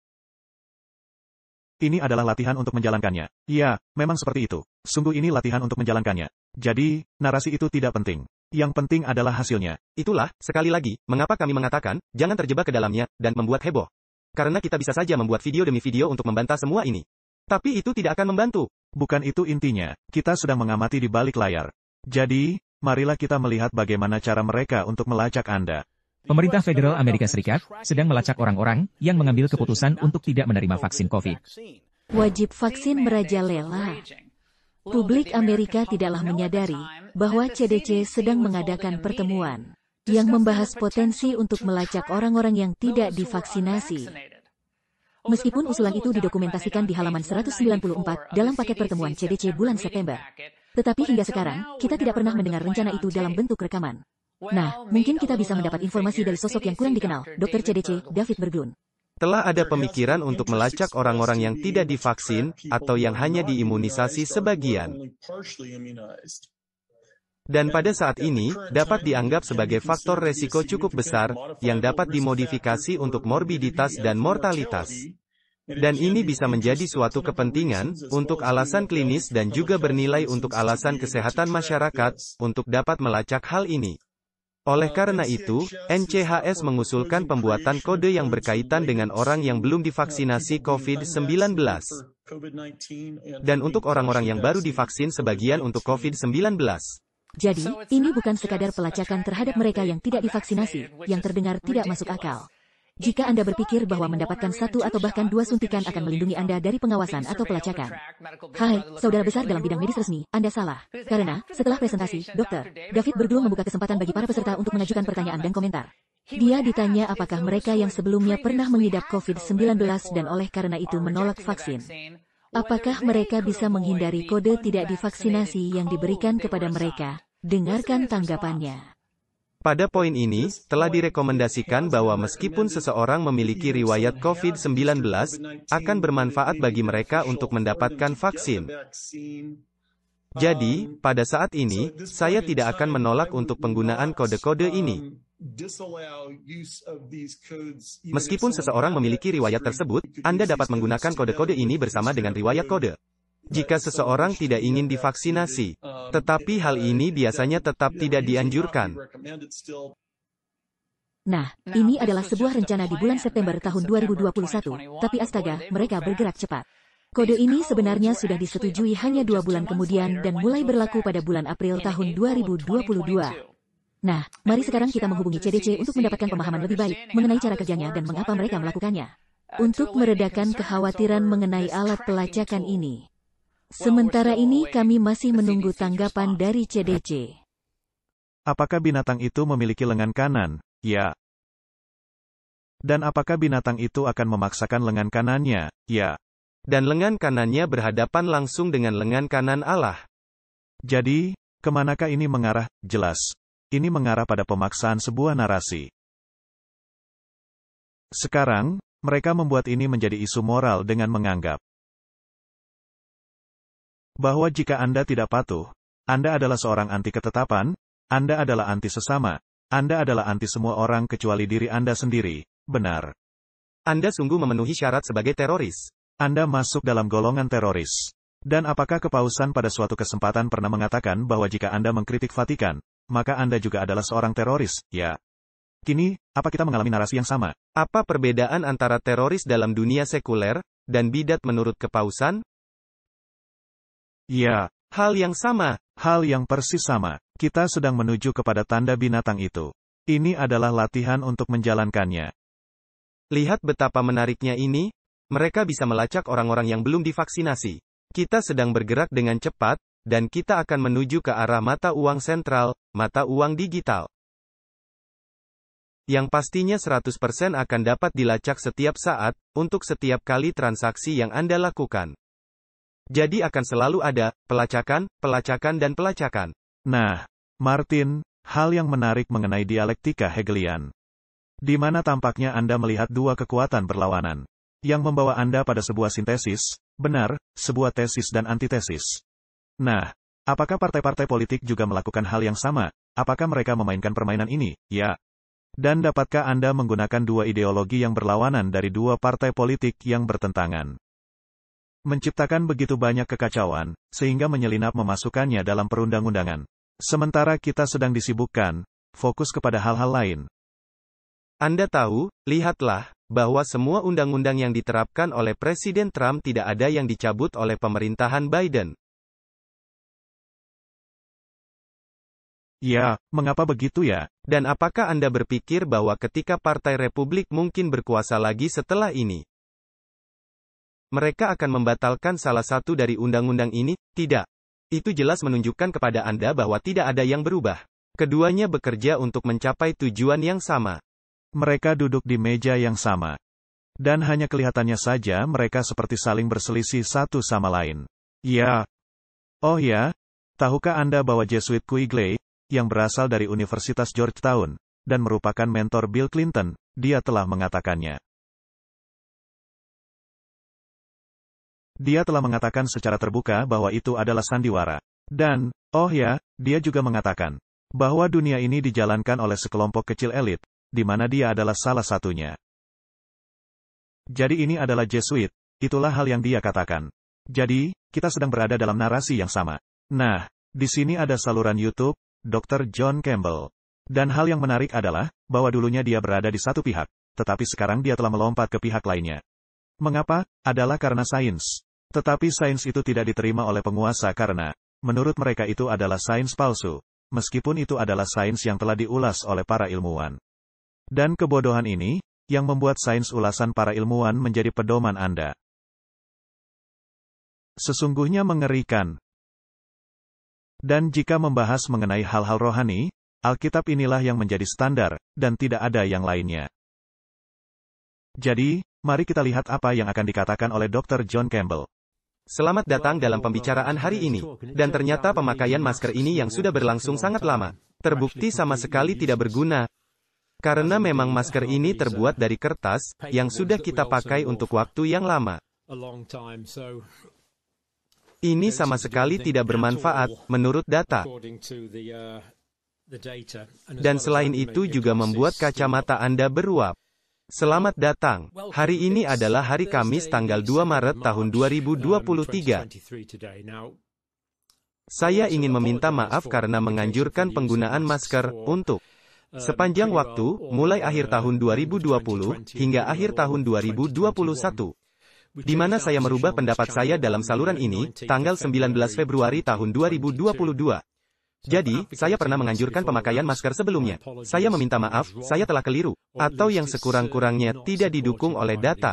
Ini adalah latihan untuk menjalankannya. Ya, memang seperti itu. Sungguh ini latihan untuk menjalankannya. Jadi, narasi itu tidak penting. Yang penting adalah hasilnya. Itulah, sekali lagi, mengapa kami mengatakan, jangan terjebak ke dalamnya, dan membuat heboh. Karena kita bisa saja membuat video demi video untuk membantah semua ini. Tapi itu tidak akan membantu. Bukan itu intinya, kita sedang mengamati di balik layar. Jadi, marilah kita melihat bagaimana cara mereka untuk melacak Anda. Pemerintah Federal Amerika Serikat sedang melacak orang-orang yang mengambil keputusan untuk tidak menerima vaksin COVID. Wajib vaksin merajalela. Publik Amerika tidaklah menyadari bahwa C D C sedang mengadakan pertemuan yang membahas potensi untuk melacak orang-orang yang tidak divaksinasi. Meskipun usulan itu didokumentasikan di halaman seratus sembilan puluh empat dalam paket pertemuan C D C bulan September. Tetapi hingga sekarang, kita tidak pernah mendengar rencana itu dalam bentuk rekaman. Nah, mungkin kita bisa mendapat informasi dari sosok yang kurang dikenal, dokter C D C, David Berglund. Telah ada pemikiran untuk melacak orang-orang yang tidak divaksin, atau yang hanya diimunisasi sebagian. Dan pada saat ini, dapat dianggap sebagai faktor resiko cukup besar, yang dapat dimodifikasi untuk morbiditas dan mortalitas. Dan ini bisa menjadi suatu kepentingan, untuk alasan klinis dan juga bernilai untuk alasan kesehatan masyarakat, untuk dapat melacak hal ini. Oleh karena itu, N C H S mengusulkan pembuatan kode yang berkaitan dengan orang yang belum divaksinasi COVID sembilan belas. Dan untuk orang-orang yang baru divaksin sebagian untuk COVID sembilan belas. Jadi, ini bukan sekadar pelacakan terhadap mereka yang tidak divaksinasi, yang terdengar tidak masuk akal. Jika Anda berpikir bahwa mendapatkan satu atau bahkan dua suntikan akan melindungi Anda dari pengawasan atau pelacakan. Hai, saudara besar dalam bidang medis resmi, Anda salah. Karena, setelah presentasi, dokter David Berglund membuka kesempatan bagi para peserta untuk mengajukan pertanyaan dan komentar. Dia ditanya apakah mereka yang sebelumnya pernah mengidap COVID sembilan belas dan oleh karena itu menolak vaksin. Apakah mereka bisa menghindari kode tidak divaksinasi yang diberikan kepada mereka? Dengarkan tanggapannya. Pada poin ini, telah direkomendasikan bahwa meskipun seseorang memiliki riwayat covid sembilan belas, akan bermanfaat bagi mereka untuk mendapatkan vaksin. Jadi, pada saat ini, saya tidak akan menolak untuk penggunaan kode-kode ini. Meskipun seseorang memiliki riwayat tersebut, Anda dapat menggunakan kode-kode ini bersama dengan riwayat kode. Jika seseorang tidak ingin divaksinasi, tetapi hal ini biasanya tetap tidak dianjurkan. Nah, ini adalah sebuah rencana di bulan September tahun dua ribu dua puluh satu, tapi astaga, mereka bergerak cepat. Kode ini sebenarnya sudah disetujui hanya dua bulan kemudian dan mulai berlaku pada bulan April tahun dua ribu dua puluh dua. Nah, mari sekarang kita menghubungi C D C untuk mendapatkan pemahaman lebih baik mengenai cara kerjanya dan mengapa mereka melakukannya. Untuk meredakan kekhawatiran mengenai alat pelacakan ini. Sementara ini kami masih menunggu tanggapan dari C D C. Apakah binatang itu memiliki lengan kanan? Ya. Dan apakah binatang itu akan memaksakan lengan kanannya? Ya. Dan lengan kanannya berhadapan langsung dengan lengan kanan Allah. Jadi, kemanakah ini mengarah? Jelas. Ini mengarah pada pemaksaan sebuah narasi. Sekarang, mereka membuat ini menjadi isu moral dengan menganggap bahwa jika Anda tidak patuh, Anda adalah seorang anti ketetapan, Anda adalah anti sesama, Anda adalah anti semua orang kecuali diri Anda sendiri. Benar. Anda sungguh memenuhi syarat sebagai teroris. Anda masuk dalam golongan teroris. Dan apakah kepausan pada suatu kesempatan pernah mengatakan bahwa jika Anda mengkritik Vatikan, maka Anda juga adalah seorang teroris, ya? Kini, apa kita mengalami narasi yang sama? Apa perbedaan antara teroris dalam dunia sekuler dan bidat menurut kepausan? Ya, hal yang sama. Hal yang persis sama. Kita sedang menuju kepada tanda binatang itu. Ini adalah latihan untuk menjalankannya. Lihat betapa menariknya ini. Mereka bisa melacak orang-orang yang belum divaksinasi. Kita sedang bergerak dengan cepat, dan kita akan menuju ke arah mata uang sentral, mata uang digital. Yang pastinya seratus persen akan dapat dilacak setiap saat, untuk setiap kali transaksi yang Anda lakukan. Jadi akan selalu ada, pelacakan, pelacakan dan pelacakan. Nah, Martin, hal yang menarik mengenai dialektika Hegelian. Di mana tampaknya Anda melihat dua kekuatan berlawanan. Yang membawa Anda pada sebuah sintesis, benar, sebuah tesis dan antitesis. Nah, apakah partai-partai politik juga melakukan hal yang sama? Apakah mereka memainkan permainan ini? Ya. Dan dapatkah Anda menggunakan dua ideologi yang berlawanan dari dua partai politik yang bertentangan? Menciptakan begitu banyak kekacauan, sehingga menyelinap memasukkannya dalam perundang-undangan. Sementara kita sedang disibukkan, fokus kepada hal-hal lain. Anda tahu, lihatlah, bahwa semua undang-undang yang diterapkan oleh Presiden Trump tidak ada yang dicabut oleh pemerintahan Biden. Ya, mengapa begitu ya? Dan apakah Anda berpikir bahwa ketika Partai Republik mungkin berkuasa lagi setelah ini, mereka akan membatalkan salah satu dari undang-undang ini? Tidak. Itu jelas menunjukkan kepada Anda bahwa tidak ada yang berubah. Keduanya bekerja untuk mencapai tujuan yang sama. Mereka duduk di meja yang sama. Dan hanya kelihatannya saja mereka seperti saling berselisih satu sama lain. Ya. Oh ya, tahukah Anda bahwa Jesuit Quigley, yang berasal dari Universitas Georgetown, dan merupakan mentor Bill Clinton, dia telah mengatakannya. Dia telah mengatakan secara terbuka bahwa itu adalah sandiwara. Dan, oh ya, dia juga mengatakan bahwa dunia ini dijalankan oleh sekelompok kecil elit, di mana dia adalah salah satunya. Jadi ini adalah Jesuit, itulah hal yang dia katakan. Jadi, kita sedang berada dalam narasi yang sama. Nah, di sini ada saluran YouTube, dokter John Campbell. Dan hal yang menarik adalah, bahwa dulunya dia berada di satu pihak, tetapi sekarang dia telah melompat ke pihak lainnya. Mengapa? Adalah karena sains. Tetapi sains itu tidak diterima oleh penguasa karena, menurut mereka itu adalah sains palsu, meskipun itu adalah sains yang telah diulas oleh para ilmuwan. Dan kebodohan ini, yang membuat sains ulasan para ilmuwan menjadi pedoman Anda. Sesungguhnya mengerikan. Dan jika membahas mengenai hal-hal rohani, Alkitab inilah yang menjadi standar, dan tidak ada yang lainnya. Jadi, mari kita lihat apa yang akan dikatakan oleh dokter John Campbell. Selamat datang dalam pembicaraan hari ini. Dan ternyata pemakaian masker ini yang sudah berlangsung sangat lama. terbukti sama sekali tidak berguna. Karena memang masker ini terbuat dari kertas, yang sudah kita pakai untuk waktu yang lama. Ini sama sekali tidak bermanfaat, menurut data. Dan selain itu juga membuat kacamata Anda beruap. Selamat datang. Hari ini adalah hari Kamis tanggal dua Maret tahun dua ribu dua puluh tiga. Saya ingin meminta maaf karena menganjurkan penggunaan masker untuk sepanjang waktu, mulai akhir tahun dua ribu dua puluh, hingga akhir tahun dua ribu dua puluh satu. Di mana saya merubah pendapat saya dalam saluran ini, tanggal sembilan belas Februari tahun dua ribu dua puluh dua. Jadi, saya pernah menganjurkan pemakaian masker sebelumnya. Saya meminta maaf, saya telah keliru, atau yang sekurang-kurangnya tidak didukung oleh data.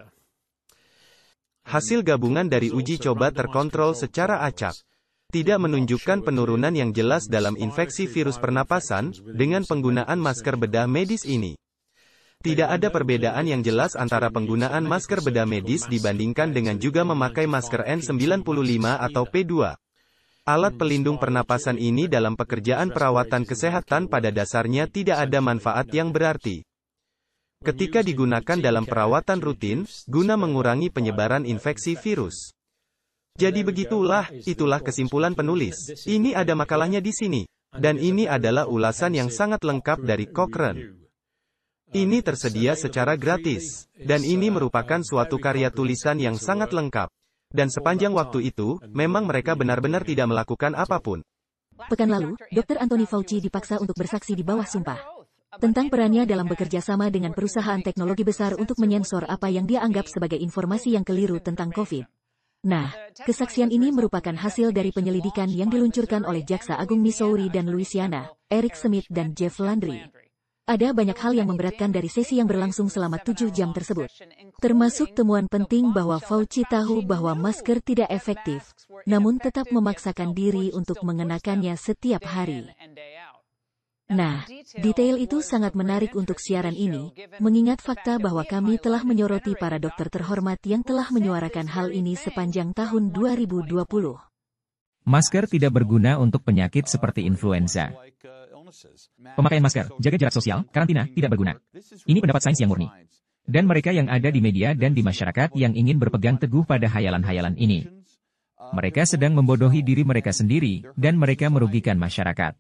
Hasil gabungan dari uji coba terkontrol secara acak tidak menunjukkan penurunan yang jelas dalam infeksi virus pernapasan, dengan penggunaan masker bedah medis ini. Tidak ada perbedaan yang jelas antara penggunaan masker bedah medis dibandingkan dengan juga memakai masker N sembilan puluh lima atau P dua. Alat pelindung pernapasan ini dalam pekerjaan perawatan kesehatan pada dasarnya tidak ada manfaat yang berarti. Ketika digunakan dalam perawatan rutin, guna mengurangi penyebaran infeksi virus. Jadi begitulah, itulah kesimpulan penulis. Ini ada makalahnya di sini. Dan ini adalah ulasan yang sangat lengkap dari Cochrane. Ini tersedia secara gratis. Dan ini merupakan suatu karya tulisan yang sangat lengkap. Dan sepanjang waktu itu, memang mereka benar-benar tidak melakukan apapun. Pekan lalu, dokter Anthony Fauci dipaksa untuk bersaksi di bawah sumpah tentang perannya dalam bekerja sama dengan perusahaan teknologi besar untuk menyensor apa yang dia anggap sebagai informasi yang keliru tentang COVID. Nah, kesaksian ini merupakan hasil dari penyelidikan yang diluncurkan oleh Jaksa Agung Missouri dan Louisiana, Eric Smith dan Jeff Landry. Ada banyak hal yang memberatkan dari sesi yang berlangsung selama tujuh jam tersebut. Termasuk temuan penting bahwa Fauci tahu bahwa masker tidak efektif, namun tetap memaksakan diri untuk mengenakannya setiap hari. Nah, detail itu sangat menarik untuk siaran ini, mengingat fakta bahwa kami telah menyoroti para dokter terhormat yang telah menyuarakan hal ini sepanjang tahun dua ribu dua puluh. Masker tidak berguna untuk penyakit seperti influenza. Pemakaian masker, jaga jarak sosial, karantina, tidak berguna. Ini pendapat sains yang murni. Dan mereka yang ada di media dan di masyarakat yang ingin berpegang teguh pada hayalan-hayalan ini. Mereka sedang membodohi diri mereka sendiri, dan mereka merugikan masyarakat.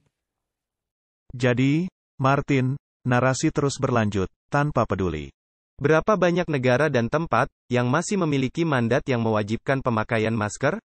Jadi, Martin, narasi terus berlanjut, tanpa peduli. Berapa banyak negara dan tempat yang masih memiliki mandat yang mewajibkan pemakaian masker?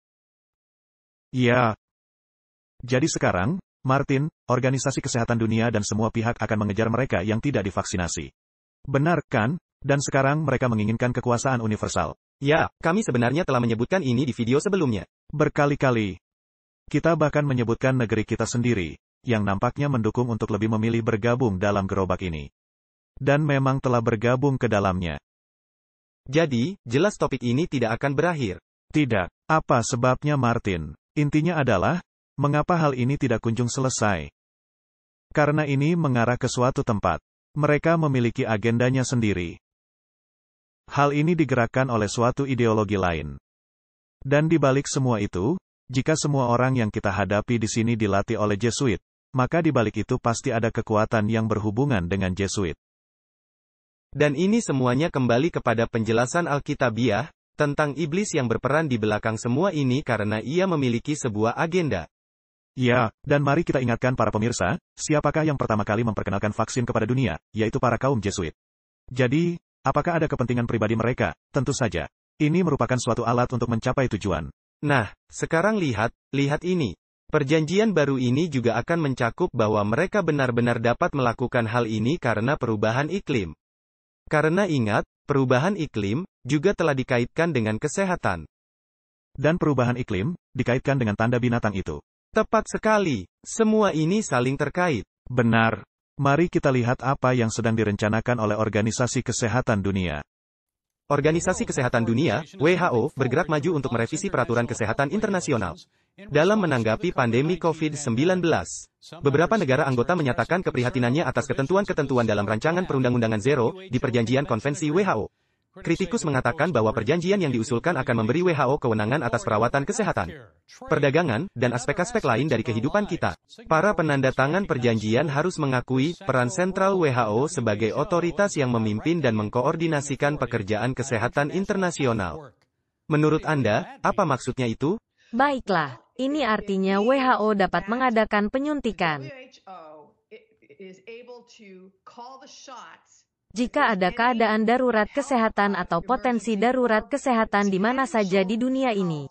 Ya. Jadi sekarang, Martin, Organisasi Kesehatan Dunia dan semua pihak akan mengejar mereka yang tidak divaksinasi. Benar, kan? Dan sekarang mereka menginginkan kekuasaan universal. Ya, kami sebenarnya telah menyebutkan ini di video sebelumnya. Berkali-kali. Kita bahkan menyebutkan negeri kita sendiri, yang nampaknya mendukung untuk lebih memilih bergabung dalam gerobak ini. Dan memang telah bergabung ke dalamnya. Jadi, jelas topik ini tidak akan berakhir. Tidak. Apa sebabnya, Martin? Intinya adalah, mengapa hal ini tidak kunjung selesai? Karena ini mengarah ke suatu tempat. Mereka memiliki agendanya sendiri. Hal ini digerakkan oleh suatu ideologi lain. Dan di balik semua itu, jika semua orang yang kita hadapi di sini dilatih oleh Jesuit, maka di balik itu pasti ada kekuatan yang berhubungan dengan Jesuit. Dan ini semuanya kembali kepada penjelasan Alkitabiah, tentang iblis yang berperan di belakang semua ini karena ia memiliki sebuah agenda. Ya, dan mari kita ingatkan para pemirsa, siapakah yang pertama kali memperkenalkan vaksin kepada dunia, yaitu para kaum Jesuit. Jadi, apakah ada kepentingan pribadi mereka? Tentu saja. Ini merupakan suatu alat untuk mencapai tujuan. Nah, sekarang lihat, lihat ini. Perjanjian baru ini juga akan mencakup bahwa mereka benar-benar dapat melakukan hal ini karena perubahan iklim. Karena ingat, perubahan iklim juga telah dikaitkan dengan kesehatan. Dan perubahan iklim dikaitkan dengan tanda binatang itu. Tepat sekali. Semua ini saling terkait. Benar. Mari kita lihat apa yang sedang direncanakan oleh Organisasi Kesehatan Dunia. Organisasi Kesehatan Dunia, W H O, bergerak maju untuk merevisi peraturan kesehatan internasional dalam menanggapi pandemi COVID sembilan belas. Beberapa negara anggota menyatakan keprihatinannya atas ketentuan-ketentuan dalam rancangan perundang-undangan Zero di perjanjian konvensi W H O. Kritikus mengatakan bahwa perjanjian yang diusulkan akan memberi W H O kewenangan atas perawatan kesehatan, perdagangan, dan aspek-aspek lain dari kehidupan kita. Para penanda tangan perjanjian harus mengakui peran sentral W H O sebagai otoritas yang memimpin dan mengkoordinasikan pekerjaan kesehatan internasional. Menurut Anda, apa maksudnya itu? Baiklah, ini artinya W H O dapat mengadakan penyuntikan. Jika ada keadaan darurat kesehatan atau potensi darurat kesehatan di mana saja di dunia ini.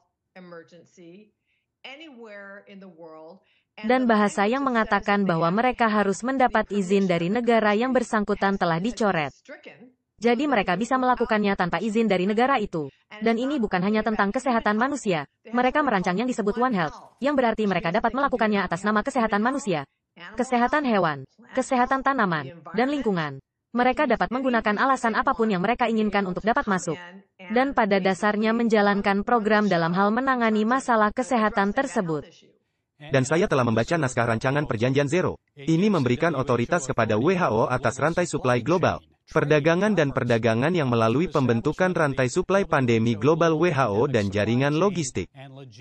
Dan bahasa yang mengatakan bahwa mereka harus mendapat izin dari negara yang bersangkutan telah dicoret. Jadi mereka bisa melakukannya tanpa izin dari negara itu. Dan ini bukan hanya tentang kesehatan manusia. Mereka merancang yang disebut One Health, yang berarti mereka dapat melakukannya atas nama kesehatan manusia, kesehatan hewan, kesehatan tanaman, dan lingkungan. Mereka dapat menggunakan alasan apapun yang mereka inginkan untuk dapat masuk. Dan pada dasarnya menjalankan program dalam hal menangani masalah kesehatan tersebut. Dan saya telah membaca naskah rancangan Perjanjian Zero. Ini memberikan otoritas kepada W H O atas rantai suplai global, perdagangan dan perdagangan yang melalui pembentukan rantai suplai pandemi global W H O dan jaringan logistik.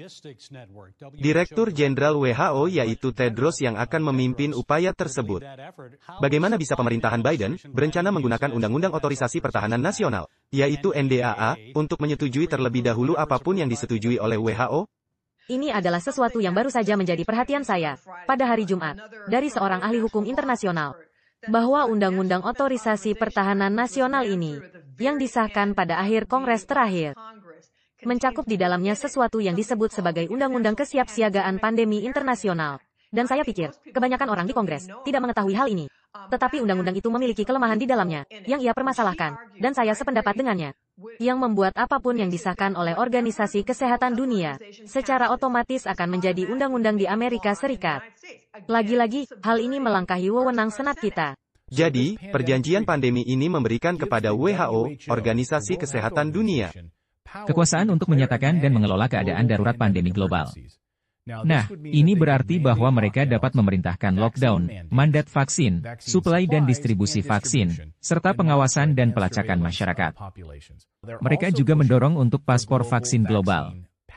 Direktur Jenderal W H O yaitu Tedros yang akan memimpin upaya tersebut. Bagaimana bisa pemerintahan Biden berencana menggunakan Undang-Undang Otorisasi Pertahanan Nasional, yaitu N D A A, untuk menyetujui terlebih dahulu apapun yang disetujui oleh W H O? Ini adalah sesuatu yang baru saja menjadi perhatian saya, pada hari Jumat, dari seorang ahli hukum internasional, bahwa Undang-Undang Otorisasi Pertahanan Nasional ini, yang disahkan pada akhir Kongres terakhir, mencakup di dalamnya sesuatu yang disebut sebagai Undang-Undang Kesiapsiagaan Pandemi Internasional. Dan saya pikir, kebanyakan orang di Kongres tidak mengetahui hal ini. Tetapi undang-undang itu memiliki kelemahan di dalamnya, yang ia permasalahkan, dan saya sependapat dengannya, yang membuat apapun yang disahkan oleh Organisasi Kesehatan Dunia, secara otomatis akan menjadi undang-undang di Amerika Serikat. Lagi-lagi, hal ini melangkahi wewenang Senat kita. Jadi, perjanjian pandemi ini memberikan kepada W H O, Organisasi Kesehatan Dunia, kekuasaan untuk menyatakan dan mengelola keadaan darurat pandemi global. Nah, ini berarti bahwa mereka dapat memerintahkan lockdown, mandat vaksin, suplai dan distribusi vaksin, serta pengawasan dan pelacakan masyarakat. Mereka juga mendorong untuk paspor vaksin global.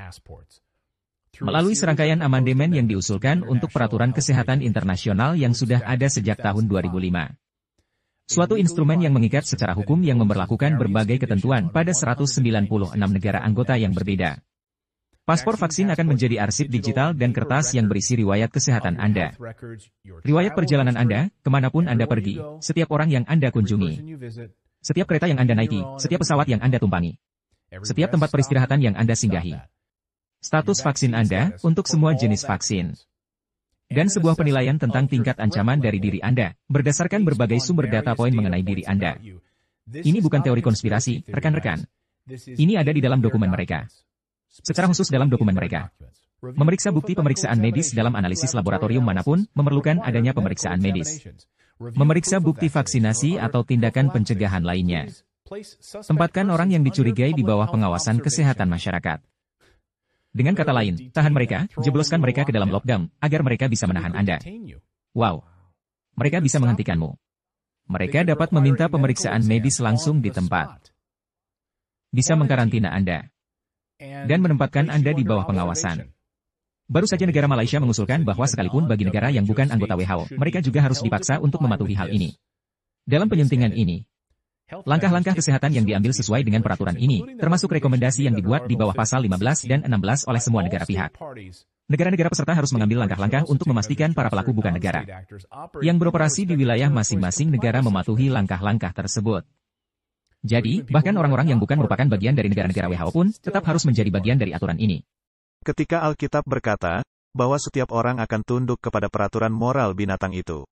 Melalui serangkaian amandemen yang diusulkan untuk peraturan kesehatan internasional yang sudah ada sejak tahun dua ribu lima. Suatu instrumen yang mengikat secara hukum yang memberlakukan berbagai ketentuan pada seratus sembilan puluh enam negara anggota yang berbeda. Paspor vaksin akan menjadi arsip digital dan kertas yang berisi riwayat kesehatan Anda. Riwayat perjalanan Anda, kemanapun Anda pergi, setiap orang yang Anda kunjungi, setiap kereta yang Anda naiki, setiap pesawat yang Anda tumpangi, setiap tempat peristirahatan yang Anda singgahi. Status vaksin Anda untuk semua jenis vaksin. Dan sebuah penilaian tentang tingkat ancaman dari diri Anda, berdasarkan berbagai sumber data poin mengenai diri Anda. Ini bukan teori konspirasi, rekan-rekan. Ini ada di dalam dokumen mereka. Secara khusus dalam dokumen mereka. Memeriksa bukti pemeriksaan medis dalam analisis laboratorium manapun, memerlukan adanya pemeriksaan medis. Memeriksa bukti vaksinasi atau tindakan pencegahan lainnya. Tempatkan orang yang dicurigai di bawah pengawasan kesehatan masyarakat. Dengan kata lain, tahan mereka, jebloskan mereka ke dalam lockdown, agar mereka bisa menahan Anda. Wow. Mereka bisa menghentikanmu. Mereka dapat meminta pemeriksaan medis langsung di tempat. Bisa mengkarantina Anda. Dan menempatkan Anda di bawah pengawasan. Baru saja negara Malaysia mengusulkan bahwa sekalipun bagi negara yang bukan anggota W H O, mereka juga harus dipaksa untuk mematuhi hal ini. Dalam penyuntingan ini, langkah-langkah kesehatan yang diambil sesuai dengan peraturan ini, termasuk rekomendasi yang dibuat di bawah pasal lima belas dan enam belas oleh semua negara pihak. Negara-negara peserta harus mengambil langkah-langkah untuk memastikan para pelaku bukan negara yang beroperasi di wilayah masing-masing negara mematuhi langkah-langkah tersebut. Jadi, bahkan orang-orang yang bukan merupakan bagian dari negara-negara W H O pun, tetap harus menjadi bagian dari aturan ini. Ketika Alkitab berkata, bahwa setiap orang akan tunduk kepada peraturan moral binatang itu.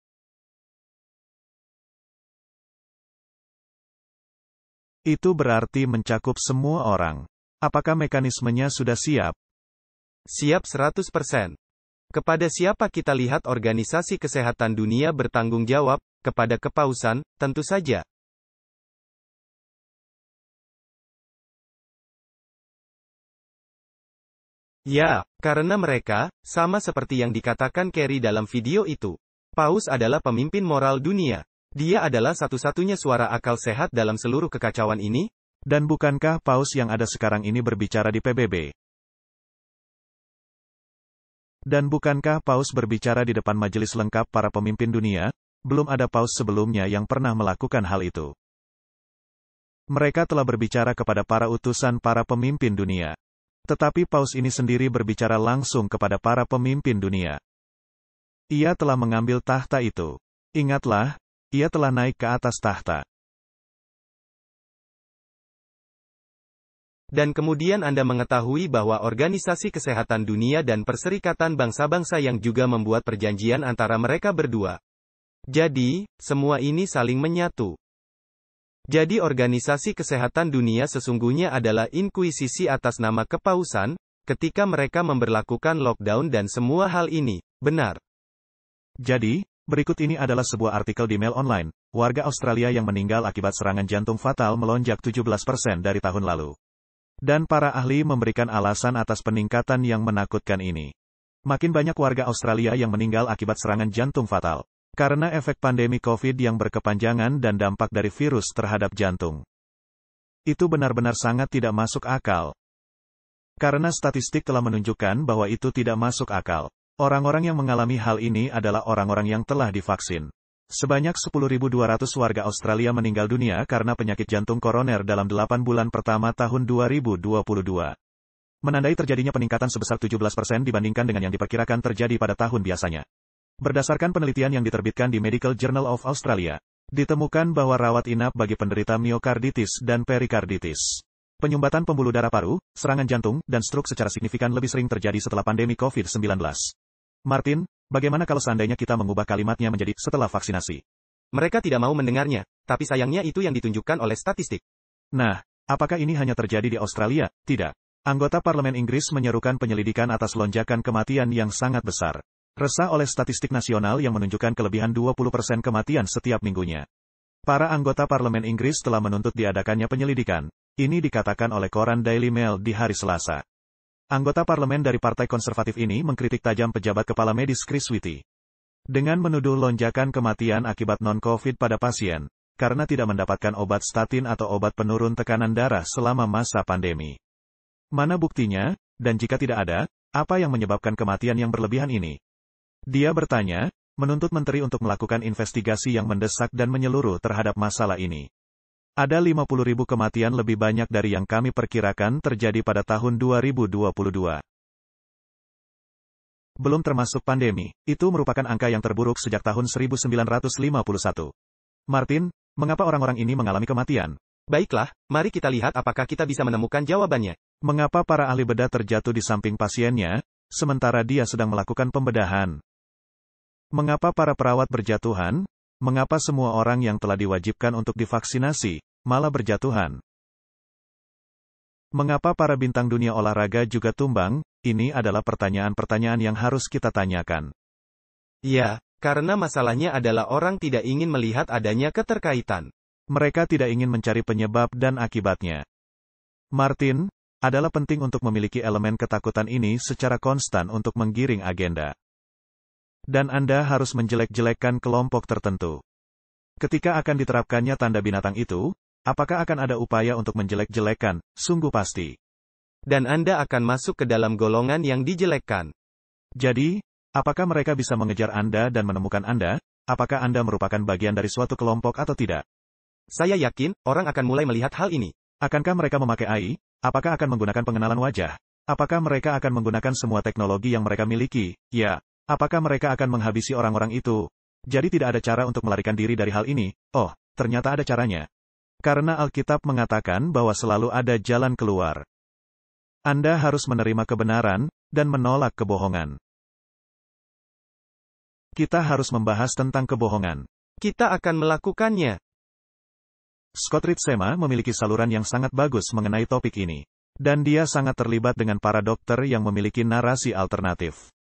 Itu berarti mencakup semua orang. Apakah mekanismenya sudah siap? Siap seratus persen. Kepada siapa kita lihat Organisasi Kesehatan Dunia bertanggung jawab? Kepada kepausan, tentu saja. Ya, karena mereka, sama seperti yang dikatakan Kerry dalam video itu, Paus adalah pemimpin moral dunia. Dia adalah satu-satunya suara akal sehat dalam seluruh kekacauan ini. Dan bukankah paus yang ada sekarang ini berbicara di P B B? Dan bukankah paus berbicara di depan majelis lengkap para pemimpin dunia? Belum ada paus sebelumnya yang pernah melakukan hal itu. Mereka telah berbicara kepada para utusan para pemimpin dunia. Tetapi paus ini sendiri berbicara langsung kepada para pemimpin dunia. Ia telah mengambil tahta itu. Ingatlah, ia telah naik ke atas tahta. Dan kemudian Anda mengetahui bahwa Organisasi Kesehatan Dunia dan Perserikatan Bangsa-Bangsa yang juga membuat perjanjian antara mereka berdua. Jadi, semua ini saling menyatu. Jadi Organisasi Kesehatan Dunia sesungguhnya adalah inkuisisi atas nama kepausan, ketika mereka memberlakukan lockdown dan semua hal ini, benar. Jadi, berikut ini adalah sebuah artikel di Mail Online. Warga Australia yang meninggal akibat serangan jantung fatal melonjak tujuh belas persen dari tahun lalu. Dan para ahli memberikan alasan atas peningkatan yang menakutkan ini. Makin banyak warga Australia yang meninggal akibat serangan jantung fatal. Karena efek pandemi COVID yang berkepanjangan dan dampak dari virus terhadap jantung. Itu benar-benar sangat tidak masuk akal. Karena statistik telah menunjukkan bahwa itu tidak masuk akal. Orang-orang yang mengalami hal ini adalah orang-orang yang telah divaksin. Sebanyak sepuluh ribu dua ratus warga Australia meninggal dunia karena penyakit jantung koroner dalam delapan bulan pertama tahun dua ribu dua puluh dua. Menandai terjadinya peningkatan sebesar tujuh belas persen dibandingkan dengan yang diperkirakan terjadi pada tahun biasanya. Berdasarkan penelitian yang diterbitkan di Medical Journal of Australia, ditemukan bahwa rawat inap bagi penderita miokarditis dan perikarditis, penyumbatan pembuluh darah paru, serangan jantung, dan stroke secara signifikan lebih sering terjadi setelah pandemi COVID sembilan belas. Martin, bagaimana kalau seandainya kita mengubah kalimatnya menjadi setelah vaksinasi? Mereka tidak mau mendengarnya, tapi sayangnya itu yang ditunjukkan oleh statistik. Nah, apakah ini hanya terjadi di Australia? Tidak. Anggota Parlemen Inggris menyerukan penyelidikan atas lonjakan kematian yang sangat besar. Resah oleh statistik nasional yang menunjukkan kelebihan dua puluh persen kematian setiap minggunya. Para anggota Parlemen Inggris telah menuntut diadakannya penyelidikan. Ini dikatakan oleh koran Daily Mail di hari Selasa. Anggota parlemen dari Partai Konservatif ini mengkritik tajam pejabat kepala medis Chris Whitty. Dengan menuduh lonjakan kematian akibat non-COVID pada pasien, karena tidak mendapatkan obat statin atau obat penurun tekanan darah selama masa pandemi. Mana buktinya, dan jika tidak ada, apa yang menyebabkan kematian yang berlebihan ini? Dia bertanya, menuntut menteri untuk melakukan investigasi yang mendesak dan menyeluruh terhadap masalah ini. Ada lima puluh ribu kematian lebih banyak dari yang kami perkirakan terjadi pada tahun dua ribu dua puluh dua. Belum termasuk pandemi, itu merupakan angka yang terburuk sejak tahun seribu sembilan ratus lima puluh satu. Martin, mengapa orang-orang ini mengalami kematian? Baiklah, mari kita lihat apakah kita bisa menemukan jawabannya. Mengapa para ahli bedah terjatuh di samping pasiennya, sementara dia sedang melakukan pembedahan? Mengapa para perawat berjatuhan? Mengapa semua orang yang telah diwajibkan untuk divaksinasi, malah berjatuhan? Mengapa para bintang dunia olahraga juga tumbang? Ini adalah pertanyaan-pertanyaan yang harus kita tanyakan. Ya, karena masalahnya adalah orang tidak ingin melihat adanya keterkaitan. Mereka tidak ingin mencari penyebab dan akibatnya. Martin, adalah penting untuk memiliki elemen ketakutan ini secara konstan untuk menggiring agenda. Dan Anda harus menjelek-jelekkan kelompok tertentu. Ketika akan diterapkannya tanda binatang itu, apakah akan ada upaya untuk menjelek-jelekkan? Sungguh pasti. Dan Anda akan masuk ke dalam golongan yang dijelekkan. Jadi, apakah mereka bisa mengejar Anda dan menemukan Anda? Apakah Anda merupakan bagian dari suatu kelompok atau tidak? Saya yakin, orang akan mulai melihat hal ini. Akankah mereka memakai A I? Apakah akan menggunakan pengenalan wajah? Apakah mereka akan menggunakan semua teknologi yang mereka miliki? Ya. Apakah mereka akan menghabisi orang-orang itu? Jadi tidak ada cara untuk melarikan diri dari hal ini. Oh, ternyata ada caranya. Karena Alkitab mengatakan bahwa selalu ada jalan keluar. Anda harus menerima kebenaran, dan menolak kebohongan. Kita harus membahas tentang kebohongan. Kita akan melakukannya. Scott Ritsema memiliki saluran yang sangat bagus mengenai topik ini. Dan dia sangat terlibat dengan para dokter yang memiliki narasi alternatif.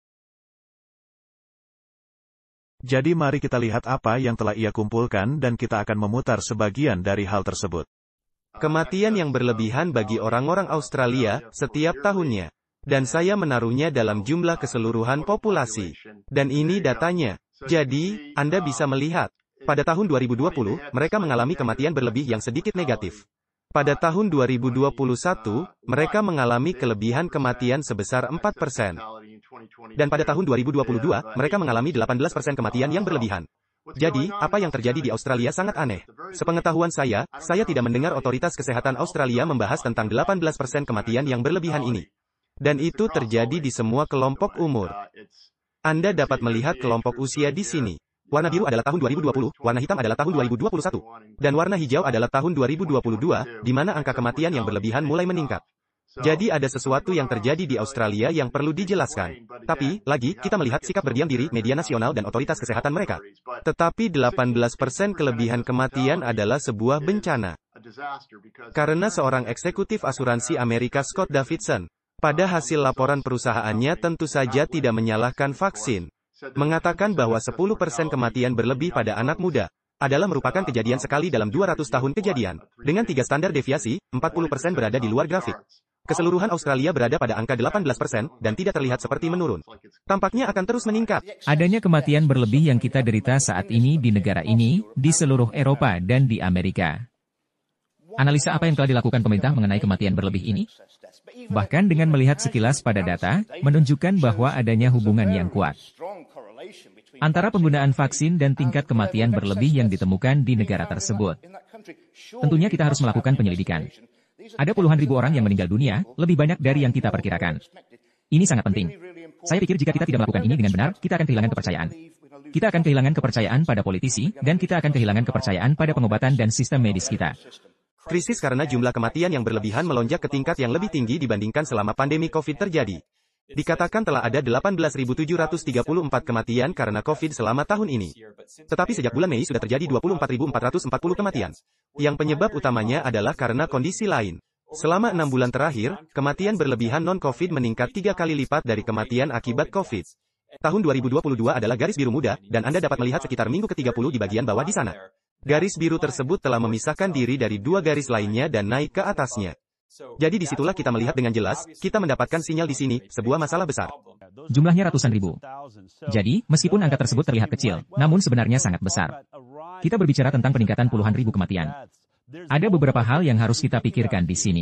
Jadi mari kita lihat apa yang telah ia kumpulkan dan kita akan memutar sebagian dari hal tersebut. Kematian yang berlebihan bagi orang-orang Australia setiap tahunnya. Dan saya menaruhnya dalam jumlah keseluruhan populasi. Dan ini datanya. Jadi, Anda bisa melihat. Pada tahun dua ribu dua puluh, mereka mengalami kematian berlebih yang sedikit negatif. Pada tahun dua ribu dua puluh satu, mereka mengalami kelebihan kematian sebesar empat persen. Dan pada tahun dua ribu dua puluh dua, mereka mengalami delapan belas persen kematian yang berlebihan. Jadi, apa yang terjadi di Australia sangat aneh. Sepengetahuan saya, saya tidak mendengar otoritas kesehatan Australia membahas tentang delapan belas persen kematian yang berlebihan ini. Dan itu terjadi di semua kelompok umur. Anda dapat melihat kelompok usia di sini. Warna biru adalah tahun dua ribu dua puluh, warna hitam adalah tahun dua ribu dua puluh satu. Dan warna hijau adalah tahun dua ribu dua puluh dua, di mana angka kematian yang berlebihan mulai meningkat. Jadi ada sesuatu yang terjadi di Australia yang perlu dijelaskan. Tapi, lagi, kita melihat sikap berdiam diri media nasional dan otoritas kesehatan mereka. Tetapi delapan belas persen kelebihan kematian adalah sebuah bencana. Karena seorang eksekutif asuransi Amerika Scott Davidson, pada hasil laporan perusahaannya tentu saja tidak menyalahkan vaksin. Mengatakan bahwa sepuluh persen kematian berlebih pada anak muda adalah merupakan kejadian sekali dalam dua ratus tahun kejadian. Dengan tiga standar deviasi, empat puluh persen berada di luar grafik. Keseluruhan Australia berada pada angka delapan belas persen, dan tidak terlihat seperti menurun. Tampaknya akan terus meningkat. Adanya kematian berlebih yang kita derita saat ini di negara ini, di seluruh Eropa dan di Amerika. Analisa apa yang telah dilakukan pemerintah mengenai kematian berlebih ini? Bahkan dengan melihat sekilas pada data, menunjukkan bahwa adanya hubungan yang kuat antara penggunaan vaksin dan tingkat kematian berlebih yang ditemukan di negara tersebut. Tentunya kita harus melakukan penyelidikan. Ada puluhan ribu orang yang meninggal dunia, lebih banyak dari yang kita perkirakan. Ini sangat penting. Saya pikir jika kita tidak melakukan ini dengan benar, kita akan kehilangan kepercayaan. Kita akan kehilangan kepercayaan pada politisi, dan kita akan kehilangan kepercayaan pada pengobatan dan sistem medis kita. Krisis karena jumlah kematian yang berlebihan melonjak ke tingkat yang lebih tinggi dibandingkan selama pandemi COVID terjadi. Dikatakan telah ada delapan belas ribu tujuh ratus tiga puluh empat kematian karena COVID selama tahun ini. Tetapi sejak bulan Mei sudah terjadi dua puluh empat ribu empat ratus empat puluh kematian. Yang penyebab utamanya adalah karena kondisi lain. Selama enam bulan terakhir, kematian berlebihan non-COVID meningkat tiga kali lipat dari kematian akibat COVID. Tahun dua ribu dua puluh dua adalah garis biru muda, dan Anda dapat melihat sekitar minggu ke tiga puluh di bagian bawah di sana. Garis biru tersebut telah memisahkan diri dari dua garis lainnya dan naik ke atasnya. Jadi disitulah kita melihat dengan jelas, kita mendapatkan sinyal di sini, sebuah masalah besar. Jumlahnya ratusan ribu. Jadi, meskipun angka tersebut terlihat kecil, namun sebenarnya sangat besar. Kita berbicara tentang peningkatan puluhan ribu kematian. Ada beberapa hal yang harus kita pikirkan di sini.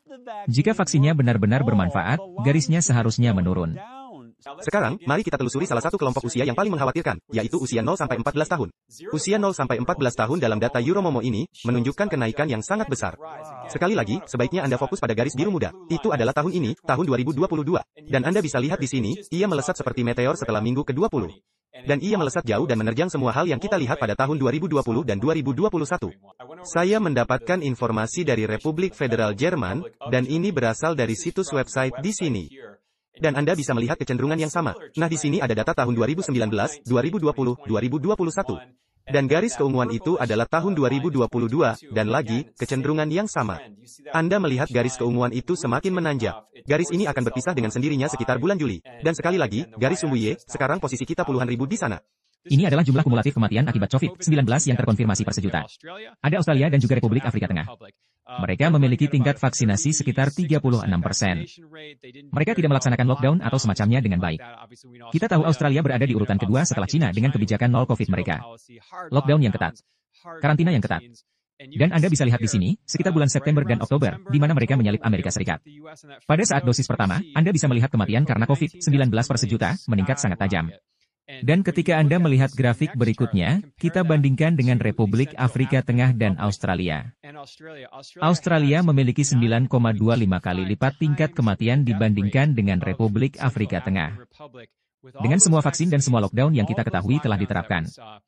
Jika vaksinnya benar-benar bermanfaat, garisnya seharusnya menurun. Sekarang, mari kita telusuri salah satu kelompok usia yang paling mengkhawatirkan, yaitu usia nol sampai empat belas tahun. Usia nol sampai empat belas tahun dalam data Euromomo ini, menunjukkan kenaikan yang sangat besar. Sekali lagi, sebaiknya Anda fokus pada garis biru muda. Itu adalah tahun ini, tahun dua ribu dua puluh dua. Dan Anda bisa lihat di sini, ia melesat seperti meteor setelah minggu ke dua puluh. Dan ia melesat jauh dan menerjang semua hal yang kita lihat pada tahun dua ribu dua puluh dan dua ribu dua puluh satu. Saya mendapatkan informasi dari Republik Federal Jerman, dan ini berasal dari situs website di sini. Dan Anda bisa melihat kecenderungan yang sama. Nah di sini ada data tahun dua ribu sembilan belas, dua ribu dua puluh, dua ribu dua puluh satu. Dan garis keunguan itu adalah tahun dua ribu dua puluh dua, dan lagi, kecenderungan yang sama. Anda melihat garis keunguan itu semakin menanjak. Garis ini akan berpisah dengan sendirinya sekitar bulan Juli. Dan sekali lagi, garis sumbu Y, sekarang posisi kita puluhan ribu di sana. Ini adalah jumlah kumulatif kematian akibat COVID sembilan belas yang terkonfirmasi per sejuta. Ada Australia dan juga Republik Afrika Tengah. Mereka memiliki tingkat vaksinasi sekitar tiga puluh enam persen. Mereka tidak melaksanakan lockdown atau semacamnya dengan baik. Kita tahu Australia berada di urutan kedua setelah Cina dengan kebijakan nol COVID mereka. Lockdown yang ketat. Karantina yang ketat. Dan Anda bisa lihat di sini, sekitar bulan September dan Oktober, di mana mereka menyalip Amerika Serikat. Pada saat dosis pertama, Anda bisa melihat kematian karena COVID sembilan belas per sejuta meningkat sangat tajam. Dan ketika Anda melihat grafik berikutnya, kita bandingkan dengan Republik Afrika Tengah dan Australia. Australia memiliki sembilan koma dua lima kali lipat tingkat kematian dibandingkan dengan Republik Afrika Tengah. Dengan semua vaksin dan semua lockdown yang kita ketahui telah diterapkan.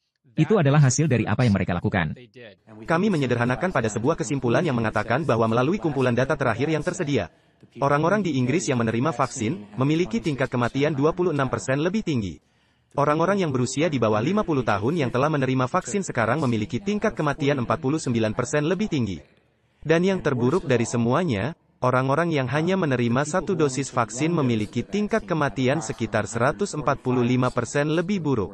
Itu adalah hasil dari apa yang mereka lakukan. Kami menyederhanakan pada sebuah kesimpulan yang mengatakan bahwa melalui kumpulan data terakhir yang tersedia, orang-orang di Inggris yang menerima vaksin memiliki tingkat kematian dua puluh enam persen lebih tinggi. Orang-orang yang berusia di bawah lima puluh tahun yang telah menerima vaksin sekarang memiliki tingkat kematian empat puluh sembilan persen lebih tinggi. Dan yang terburuk dari semuanya, orang-orang yang hanya menerima satu dosis vaksin memiliki tingkat kematian sekitar seratus empat puluh lima persen lebih buruk.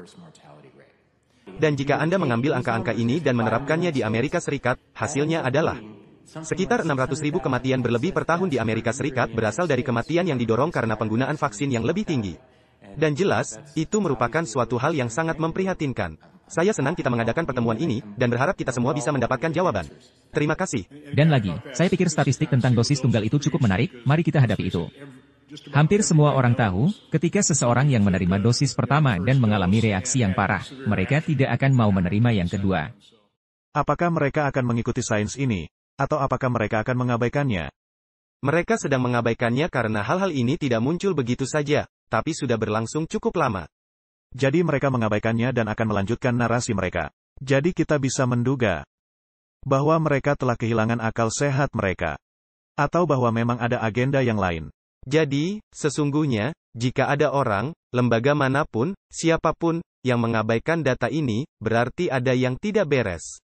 Dan jika Anda mengambil angka-angka ini dan menerapkannya di Amerika Serikat, hasilnya adalah sekitar enam ratus ribu kematian berlebih per tahun di Amerika Serikat berasal dari kematian yang didorong karena penggunaan vaksin yang lebih tinggi. Dan jelas, itu merupakan suatu hal yang sangat memprihatinkan. Saya senang kita mengadakan pertemuan ini, dan berharap kita semua bisa mendapatkan jawaban. Terima kasih. Dan lagi, saya pikir statistik tentang dosis tunggal itu cukup menarik, mari kita hadapi itu. Hampir semua orang tahu, ketika seseorang yang menerima dosis pertama dan mengalami reaksi yang parah, mereka tidak akan mau menerima yang kedua. Apakah mereka akan mengikuti sains ini, atau apakah mereka akan mengabaikannya? Mereka sedang mengabaikannya karena hal-hal ini tidak muncul begitu saja, tapi sudah berlangsung cukup lama. Jadi mereka mengabaikannya dan akan melanjutkan narasi mereka. Jadi kita bisa menduga bahwa mereka telah kehilangan akal sehat mereka. Atau bahwa memang ada agenda yang lain. Jadi, sesungguhnya, jika ada orang, lembaga manapun, siapapun, yang mengabaikan data ini, berarti ada yang tidak beres.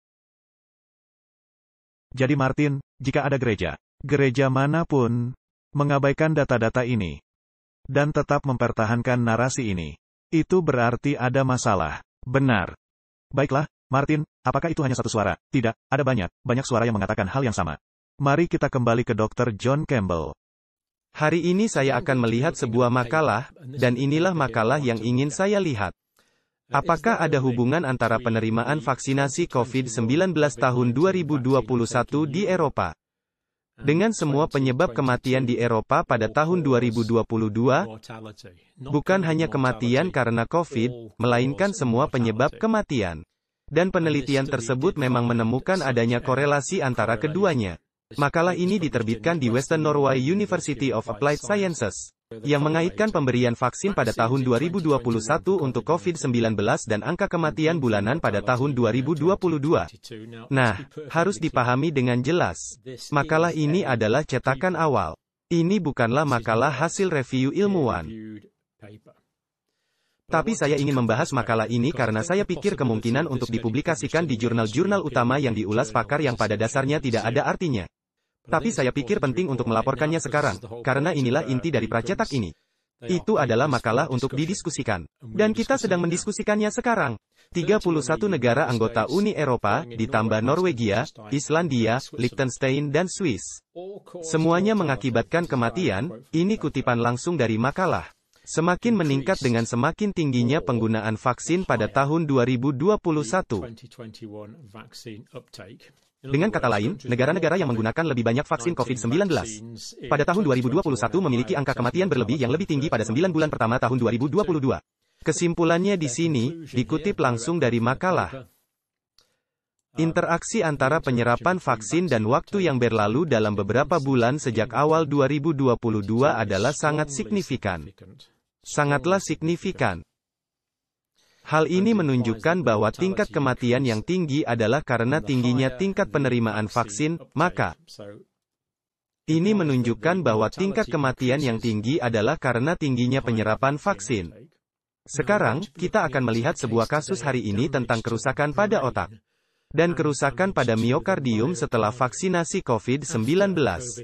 Jadi Martin, jika ada gereja, gereja manapun, mengabaikan data-data ini, dan tetap mempertahankan narasi ini, itu berarti ada masalah. Benar. Baiklah, Martin, apakah itu hanya satu suara? Tidak, ada banyak, banyak suara yang mengatakan hal yang sama. Mari kita kembali ke dokter John Campbell. Hari ini saya akan melihat sebuah makalah, dan inilah makalah yang ingin saya lihat. Apakah ada hubungan antara penerimaan vaksinasi covid sembilan belas tahun dua ribu dua puluh satu di Eropa dengan semua penyebab kematian di Eropa pada tahun dua ribu dua puluh dua, bukan hanya kematian karena COVID, melainkan semua penyebab kematian. Dan penelitian tersebut memang menemukan adanya korelasi antara keduanya. Makalah ini diterbitkan di Western Norway University of Applied Sciences, yang mengaitkan pemberian vaksin pada tahun dua ribu dua puluh satu untuk covid sembilan belas dan angka kematian bulanan pada tahun dua ribu dua puluh dua. Nah, harus dipahami dengan jelas. Makalah ini adalah cetakan awal. Ini bukanlah makalah hasil review ilmuwan. Tapi saya ingin membahas makalah ini karena saya pikir kemungkinan untuk dipublikasikan di jurnal-jurnal utama yang diulas pakar yang pada dasarnya tidak ada artinya. Tapi saya pikir penting untuk melaporkannya sekarang, karena inilah inti dari pracetak ini. Itu adalah makalah untuk didiskusikan. Dan kita sedang mendiskusikannya sekarang. tiga puluh satu negara anggota Uni Eropa, ditambah Norwegia, Islandia, Liechtenstein dan Swiss. Semuanya mengakibatkan kematian, ini kutipan langsung dari makalah. Semakin meningkat dengan semakin tingginya penggunaan vaksin pada tahun dua ribu dua puluh satu. Dengan kata lain, negara-negara yang menggunakan lebih banyak vaksin covid sembilan belas pada tahun dua ribu dua puluh satu memiliki angka kematian berlebih yang lebih tinggi pada sembilan bulan pertama tahun dua ribu dua puluh dua. Kesimpulannya di sini, dikutip langsung dari makalah. Interaksi antara penyerapan vaksin dan waktu yang berlalu dalam beberapa bulan sejak awal dua ribu dua puluh dua adalah sangat signifikan. Sangatlah signifikan. Hal ini menunjukkan bahwa tingkat kematian yang tinggi adalah karena tingginya tingkat penerimaan vaksin, maka ini menunjukkan bahwa tingkat kematian yang tinggi adalah karena tingginya penyerapan vaksin. Sekarang, kita akan melihat sebuah kasus hari ini tentang kerusakan pada otak dan kerusakan pada miokardium setelah vaksinasi covid sembilan belas.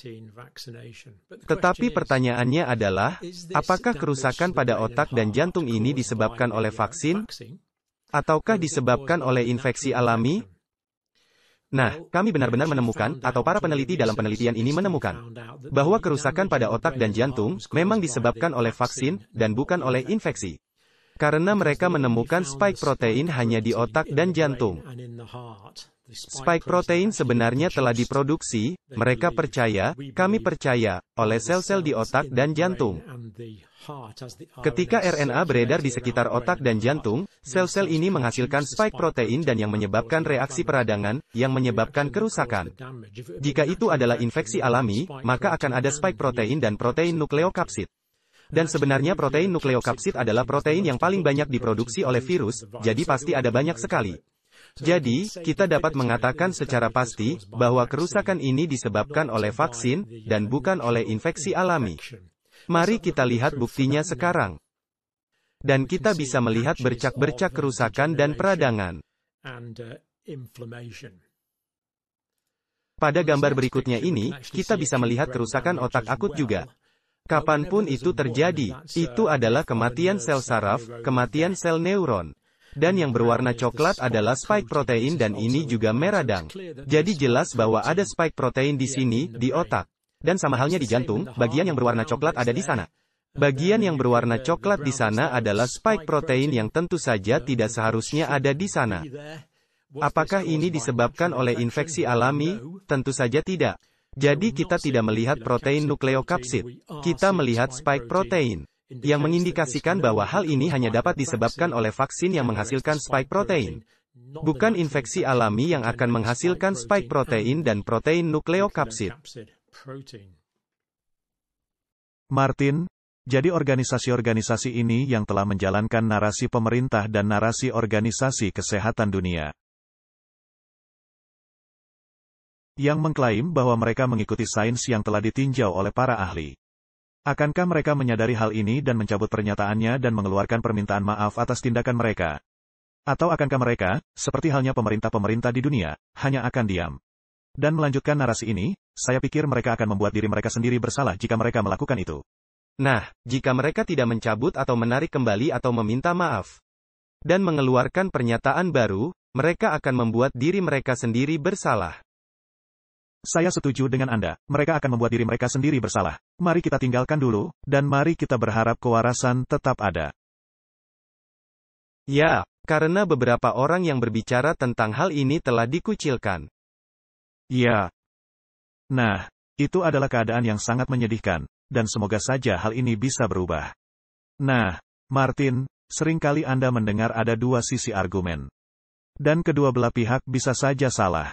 Tetapi pertanyaannya adalah, apakah kerusakan pada otak dan jantung ini disebabkan oleh vaksin? Ataukah disebabkan oleh infeksi alami? Nah, kami benar-benar menemukan, atau para peneliti dalam penelitian ini menemukan, bahwa kerusakan pada otak dan jantung memang disebabkan oleh vaksin, dan bukan oleh infeksi. Karena mereka menemukan spike protein hanya di otak dan jantung. Spike protein sebenarnya telah diproduksi, mereka percaya, kami percaya, oleh sel-sel di otak dan jantung. Ketika R N A beredar di sekitar otak dan jantung, sel-sel ini menghasilkan spike protein dan yang menyebabkan reaksi peradangan, yang menyebabkan kerusakan. Jika itu adalah infeksi alami, maka akan ada spike protein dan protein nukleokapsid. Dan sebenarnya protein nukleokapsid adalah protein yang paling banyak diproduksi oleh virus, jadi pasti ada banyak sekali. Jadi, kita dapat mengatakan secara pasti, bahwa kerusakan ini disebabkan oleh vaksin, dan bukan oleh infeksi alami. Mari kita lihat buktinya sekarang. Dan kita bisa melihat bercak-bercak kerusakan dan peradangan. Pada gambar berikutnya ini, kita bisa melihat kerusakan otak akut juga. Kapanpun itu terjadi, itu adalah kematian sel saraf, kematian sel neuron. Dan yang berwarna coklat adalah spike protein dan ini juga meradang. Jadi jelas bahwa ada spike protein di sini, di otak. Dan sama halnya di jantung, bagian yang berwarna coklat ada di sana. Bagian yang berwarna coklat di sana adalah spike protein yang tentu saja tidak seharusnya ada di sana. Apakah ini disebabkan oleh infeksi alami? Tentu saja tidak. Jadi kita tidak melihat protein nukleokapsid. Kita melihat spike protein, yang mengindikasikan bahwa hal ini hanya dapat disebabkan oleh vaksin yang menghasilkan spike protein. Bukan infeksi alami yang akan menghasilkan spike protein dan protein nukleokapsid. Martin, jadi organisasi-organisasi ini yang telah menjalankan narasi pemerintah dan narasi organisasi kesehatan dunia, yang mengklaim bahwa mereka mengikuti sains yang telah ditinjau oleh para ahli. Akankah mereka menyadari hal ini dan mencabut pernyataannya dan mengeluarkan permintaan maaf atas tindakan mereka? Atau akankah mereka, seperti halnya pemerintah-pemerintah di dunia, hanya akan diam dan melanjutkan narasi ini? Saya pikir mereka akan membuat diri mereka sendiri bersalah jika mereka melakukan itu. Nah, jika mereka tidak mencabut atau menarik kembali atau meminta maaf dan mengeluarkan pernyataan baru, mereka akan membuat diri mereka sendiri bersalah. Saya setuju dengan Anda, mereka akan membuat diri mereka sendiri bersalah. Mari kita tinggalkan dulu, dan mari kita berharap kewarasan tetap ada. Ya, karena beberapa orang yang berbicara tentang hal ini telah dikucilkan. Ya. Nah, itu adalah keadaan yang sangat menyedihkan, dan semoga saja hal ini bisa berubah. Nah, Martin, seringkali Anda mendengar ada dua sisi argumen. Dan kedua belah pihak bisa saja salah.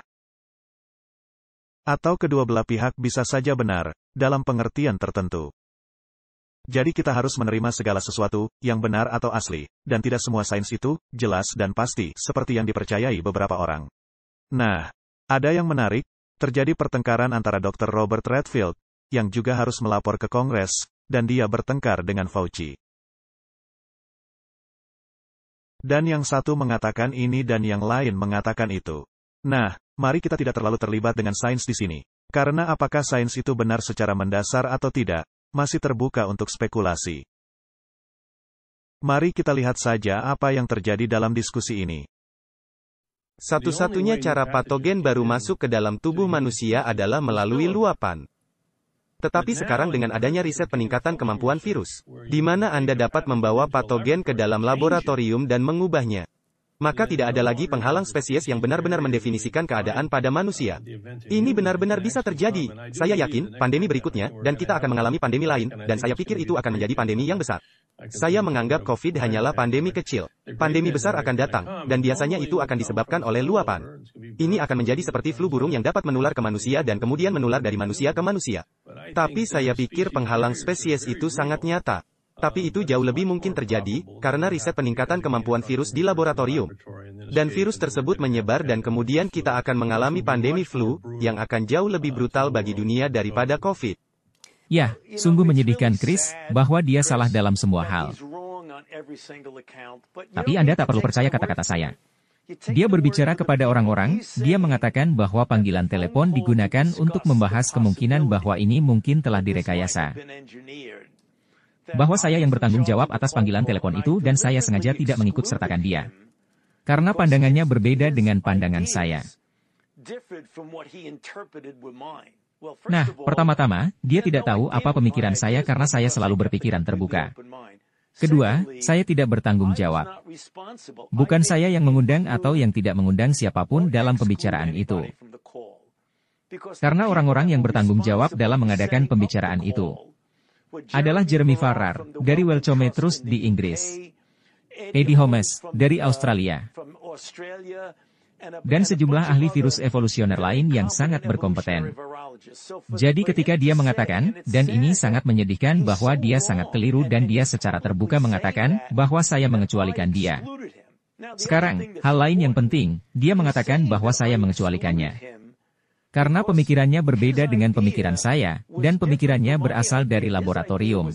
Atau kedua belah pihak bisa saja benar, dalam pengertian tertentu. Jadi kita harus menerima segala sesuatu, yang benar atau asli, dan tidak semua sains itu, jelas dan pasti, seperti yang dipercayai beberapa orang. Nah, ada yang menarik, terjadi pertengkaran antara dokter Robert Redfield, yang juga harus melapor ke Kongres, dan dia bertengkar dengan Fauci. Dan yang satu mengatakan ini dan yang lain mengatakan itu. Nah, mari kita tidak terlalu terlibat dengan sains di sini. Karena apakah sains itu benar secara mendasar atau tidak, masih terbuka untuk spekulasi. Mari kita lihat saja apa yang terjadi dalam diskusi ini. Satu-satunya cara patogen baru masuk ke dalam tubuh manusia adalah melalui luapan. Tetapi sekarang dengan adanya riset peningkatan kemampuan virus, di mana Anda dapat membawa patogen ke dalam laboratorium dan mengubahnya, maka tidak ada lagi penghalang spesies yang benar-benar mendefinisikan keadaan pada manusia. Ini benar-benar bisa terjadi. Saya yakin, pandemi berikutnya, dan kita akan mengalami pandemi lain, dan saya pikir itu akan menjadi pandemi yang besar. Saya menganggap COVID hanyalah pandemi kecil. Pandemi besar akan datang, dan biasanya itu akan disebabkan oleh luapan. Ini akan menjadi seperti flu burung yang dapat menular ke manusia dan kemudian menular dari manusia ke manusia. Tapi saya pikir penghalang spesies itu sangat nyata. Tapi itu jauh lebih mungkin terjadi, karena riset peningkatan kemampuan virus di laboratorium. Dan virus tersebut menyebar dan kemudian kita akan mengalami pandemi flu, yang akan jauh lebih brutal bagi dunia daripada COVID. Ya, sungguh menyedihkan Chris, bahwa dia salah dalam semua hal. Tapi Anda tak perlu percaya kata-kata saya. Dia berbicara kepada orang-orang, dia mengatakan bahwa panggilan telepon digunakan untuk membahas kemungkinan bahwa ini mungkin telah direkayasa. Bahwa saya yang bertanggung jawab atas panggilan telepon itu dan saya sengaja tidak mengikut sertakan dia. Karena pandangannya berbeda dengan pandangan saya. Nah, pertama-tama, dia tidak tahu apa pemikiran saya karena saya selalu berpikiran terbuka. Kedua, saya tidak bertanggung jawab. Bukan saya yang mengundang atau yang tidak mengundang siapapun dalam pembicaraan itu. Karena orang-orang yang bertanggung jawab dalam mengadakan pembicaraan itu adalah Jeremy Farrar, dari Wellcometrust di Inggris, Eddie Holmes, dari Australia, dan sejumlah ahli virus evolusioner lain yang sangat berkompeten. Jadi ketika dia mengatakan, dan ini sangat menyedihkan bahwa dia sangat keliru dan dia secara terbuka mengatakan, bahwa saya mengecualikan dia. Sekarang, hal lain yang penting, dia mengatakan bahwa saya mengecualikannya. Karena pemikirannya berbeda dengan pemikiran saya, dan pemikirannya berasal dari laboratorium.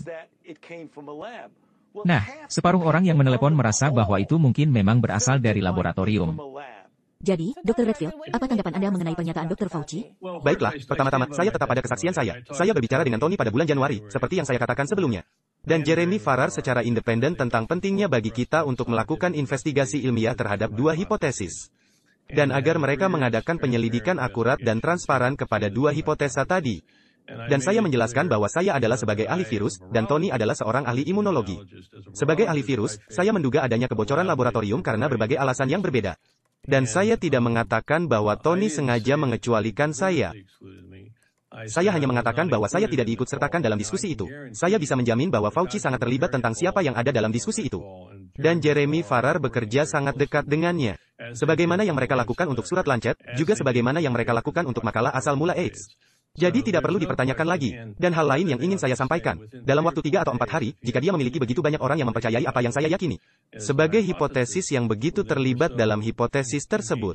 Nah, separuh orang yang menelepon merasa bahwa itu mungkin memang berasal dari laboratorium. Jadi, dokter Redfield, apa tanggapan Anda mengenai pernyataan dokter Fauci? Baiklah, pertama-tama, saya tetap pada kesaksian saya. Saya berbicara dengan Tony pada bulan Januari, seperti yang saya katakan sebelumnya. Dan Jeremy Farrar secara independen tentang pentingnya bagi kita untuk melakukan investigasi ilmiah terhadap dua hipotesis. Dan agar mereka mengadakan penyelidikan akurat dan transparan kepada dua hipotesa tadi. Dan saya menjelaskan bahwa saya adalah sebagai ahli virus, dan Tony adalah seorang ahli imunologi. Sebagai ahli virus, saya menduga adanya kebocoran laboratorium karena berbagai alasan yang berbeda. Dan saya tidak mengatakan bahwa Tony sengaja mengecualikan saya. Saya hanya mengatakan bahwa saya tidak diikutsertakan dalam diskusi itu. Saya bisa menjamin bahwa Fauci sangat terlibat tentang siapa yang ada dalam diskusi itu. Dan Jeremy Farrar bekerja sangat dekat dengannya. Sebagaimana yang mereka lakukan untuk surat Lancet, juga sebagaimana yang mereka lakukan untuk makalah asal mula AIDS. Jadi tidak perlu dipertanyakan lagi. Dan hal lain yang ingin saya sampaikan, dalam waktu tiga atau empat hari, jika dia memiliki begitu banyak orang yang mempercayai apa yang saya yakini. Sebagai hipotesis yang begitu terlibat dalam hipotesis tersebut.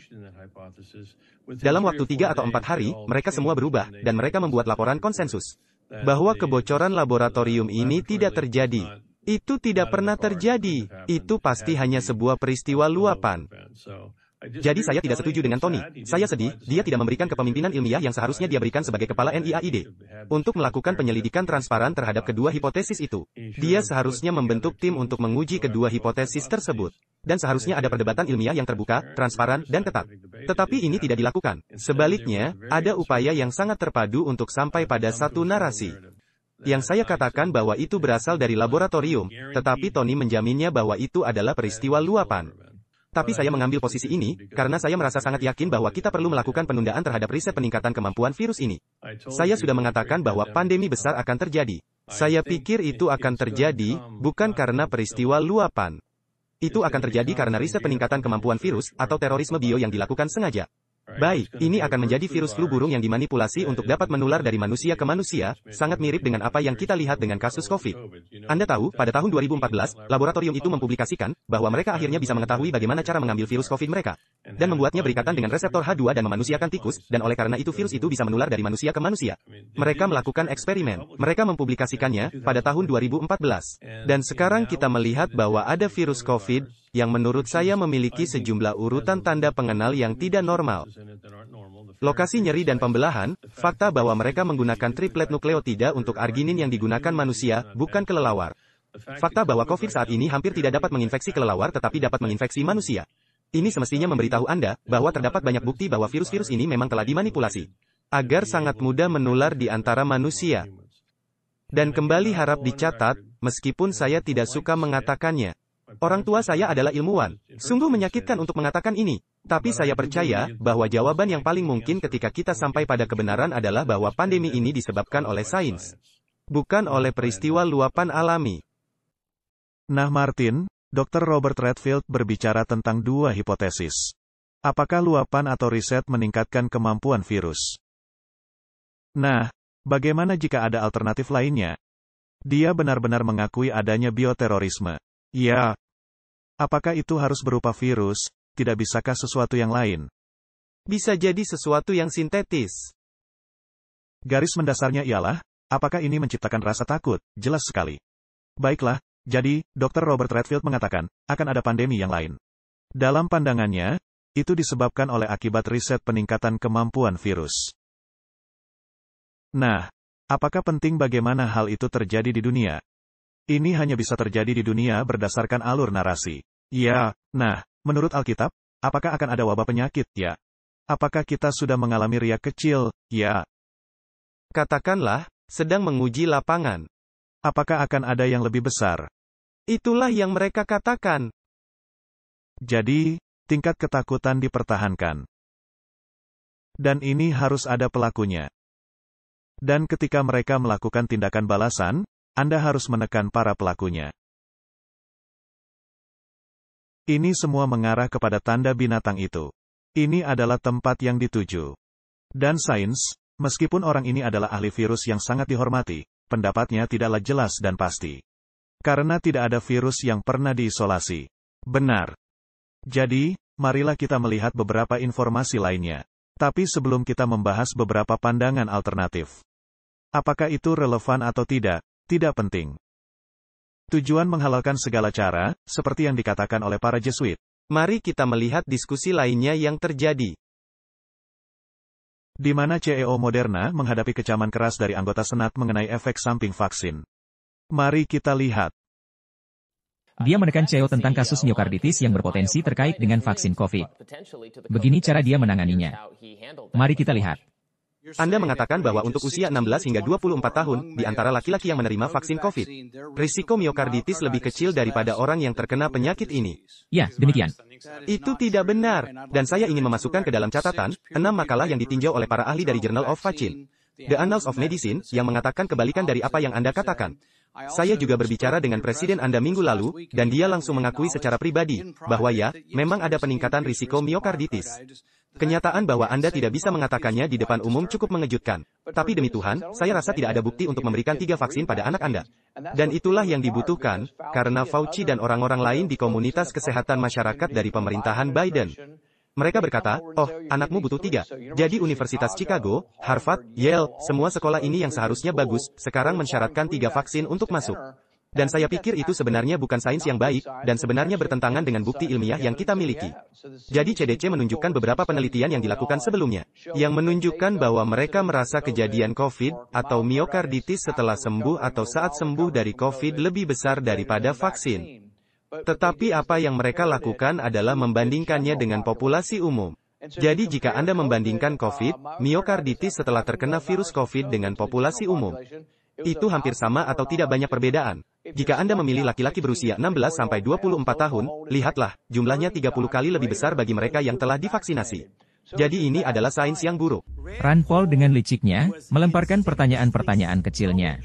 Dalam waktu tiga atau empat hari, mereka semua berubah, dan mereka membuat laporan konsensus. Bahwa kebocoran laboratorium ini tidak terjadi. Itu tidak pernah terjadi. Itu pasti hanya sebuah peristiwa luapan. Jadi saya tidak setuju dengan Tony. Saya sedih, dia tidak memberikan kepemimpinan ilmiah yang seharusnya dia berikan sebagai kepala N I A I D. Untuk melakukan penyelidikan transparan terhadap kedua hipotesis itu. Dia seharusnya membentuk tim untuk menguji kedua hipotesis tersebut. Dan seharusnya ada perdebatan ilmiah yang terbuka, transparan, dan ketat. Tetapi ini tidak dilakukan. Sebaliknya, ada upaya yang sangat terpadu untuk sampai pada satu narasi. Yang saya katakan bahwa itu berasal dari laboratorium, tetapi Tony menjaminnya bahwa itu adalah peristiwa luapan. Tapi saya mengambil posisi ini, karena saya merasa sangat yakin bahwa kita perlu melakukan penundaan terhadap riset peningkatan kemampuan virus ini. Saya sudah mengatakan bahwa pandemi besar akan terjadi. Saya pikir itu akan terjadi, bukan karena peristiwa luapan. Itu akan terjadi karena riset peningkatan kemampuan virus, atau terorisme bio yang dilakukan sengaja. Baik, ini akan menjadi virus flu burung yang dimanipulasi untuk dapat menular dari manusia ke manusia, sangat mirip dengan apa yang kita lihat dengan kasus COVID. Anda tahu, pada tahun dua ribu empat belas, laboratorium itu mempublikasikan bahwa mereka akhirnya bisa mengetahui bagaimana cara mengambil virus COVID mereka, dan membuatnya berikatan dengan reseptor H dua dan memanusiakan tikus, dan oleh karena itu virus itu bisa menular dari manusia ke manusia. Mereka melakukan eksperimen, mereka mempublikasikannya pada tahun dua ribu empat belas. Dan sekarang kita melihat bahwa ada virus COVID, yang menurut saya memiliki sejumlah urutan tanda pengenal yang tidak normal. Lokasi nyeri dan pembelahan, fakta bahwa mereka menggunakan triplet nukleotida untuk arginin yang digunakan manusia, bukan kelelawar. Fakta bahwa COVID saat ini hampir tidak dapat menginfeksi kelelawar tetapi dapat menginfeksi manusia. Ini semestinya memberitahu Anda, bahwa terdapat banyak bukti bahwa virus-virus ini memang telah dimanipulasi. Agar sangat mudah menular di antara manusia. Dan kembali harap dicatat, meskipun saya tidak suka mengatakannya. Orang tua saya adalah ilmuwan. Sungguh menyakitkan untuk mengatakan ini. Tapi saya percaya bahwa jawaban yang paling mungkin ketika kita sampai pada kebenaran adalah bahwa pandemi ini disebabkan oleh sains. Bukan oleh peristiwa luapan alami. Nah Martin, dokter Robert Redfield berbicara tentang dua hipotesis. Apakah luapan atau riset meningkatkan kemampuan virus? Nah, bagaimana jika ada alternatif lainnya? Dia benar-benar mengakui adanya bioterorisme. Ya. Apakah itu harus berupa virus? Tidak bisakah sesuatu yang lain? Bisa jadi sesuatu yang sintetis. Garis mendasarnya ialah, apakah ini menciptakan rasa takut? Jelas sekali. Baiklah, jadi, dokter Robert Redfield mengatakan, akan ada pandemi yang lain. Dalam pandangannya, itu disebabkan oleh akibat riset peningkatan kemampuan virus. Nah, apakah penting bagaimana hal itu terjadi di dunia? Ini hanya bisa terjadi di dunia berdasarkan alur narasi. Ya, nah, menurut Alkitab, apakah akan ada wabah penyakit? Ya. Apakah kita sudah mengalami riak kecil? Ya. Katakanlah, sedang menguji lapangan. Apakah akan ada yang lebih besar? Itulah yang mereka katakan. Jadi, tingkat ketakutan dipertahankan. Dan ini harus ada pelakunya. Dan ketika mereka melakukan tindakan balasan, Anda harus menekan para pelakunya. Ini semua mengarah kepada tanda binatang itu. Ini adalah tempat yang dituju. Dan sains, meskipun orang ini adalah ahli virus yang sangat dihormati, pendapatnya tidaklah jelas dan pasti. Karena tidak ada virus yang pernah diisolasi. Benar. Jadi, marilah kita melihat beberapa informasi lainnya. Tapi sebelum kita membahas beberapa pandangan alternatif. Apakah itu relevan atau tidak? Tidak penting. Tujuan menghalalkan segala cara, seperti yang dikatakan oleh para Jesuit. Mari kita melihat diskusi lainnya yang terjadi. Di mana C E O Moderna menghadapi kecaman keras dari anggota Senat mengenai efek samping vaksin. Mari kita lihat. Dia menekan C E O tentang kasus miokarditis yang berpotensi terkait dengan vaksin COVID. Begini cara dia menanganinya. Mari kita lihat. Anda mengatakan bahwa untuk usia enam belas hingga dua puluh empat tahun, di antara laki-laki yang menerima vaksin COVID, risiko miokarditis lebih kecil daripada orang yang terkena penyakit ini. Ya, demikian. Itu tidak benar, dan saya ingin memasukkan ke dalam catatan, enam makalah yang ditinjau oleh para ahli dari Journal of Vaccine, The Annals of Medicine, yang mengatakan kebalikan dari apa yang Anda katakan. Saya juga berbicara dengan Presiden Anda minggu lalu, dan dia langsung mengakui secara pribadi, bahwa ya, memang ada peningkatan risiko miokarditis. Kenyataan bahwa Anda tidak bisa mengatakannya di depan umum cukup mengejutkan. Tapi demi Tuhan, saya rasa tidak ada bukti untuk memberikan tiga vaksin pada anak Anda. Dan itulah yang dibutuhkan, karena Fauci dan orang-orang lain di komunitas kesehatan masyarakat dari pemerintahan Biden. Mereka berkata, oh, anakmu butuh tiga. Jadi Universitas Chicago, Harvard, Yale, semua sekolah ini yang seharusnya bagus, sekarang mensyaratkan tiga vaksin untuk masuk. Dan saya pikir itu sebenarnya bukan sains yang baik, dan sebenarnya bertentangan dengan bukti ilmiah yang kita miliki. Jadi C D C menunjukkan beberapa penelitian yang dilakukan sebelumnya, yang menunjukkan bahwa mereka merasa kejadian COVID, atau miokarditis setelah sembuh atau saat sembuh dari COVID lebih besar daripada vaksin. Tetapi apa yang mereka lakukan adalah membandingkannya dengan populasi umum. Jadi jika Anda membandingkan COVID, miokarditis setelah terkena virus COVID dengan populasi umum, itu hampir sama atau tidak banyak perbedaan. Jika Anda memilih laki-laki berusia enam belas sampai dua puluh empat tahun, lihatlah, jumlahnya tiga puluh kali lebih besar bagi mereka yang telah divaksinasi. Jadi ini adalah sains yang buruk. Rand Paul dengan liciknya, melemparkan pertanyaan-pertanyaan kecilnya.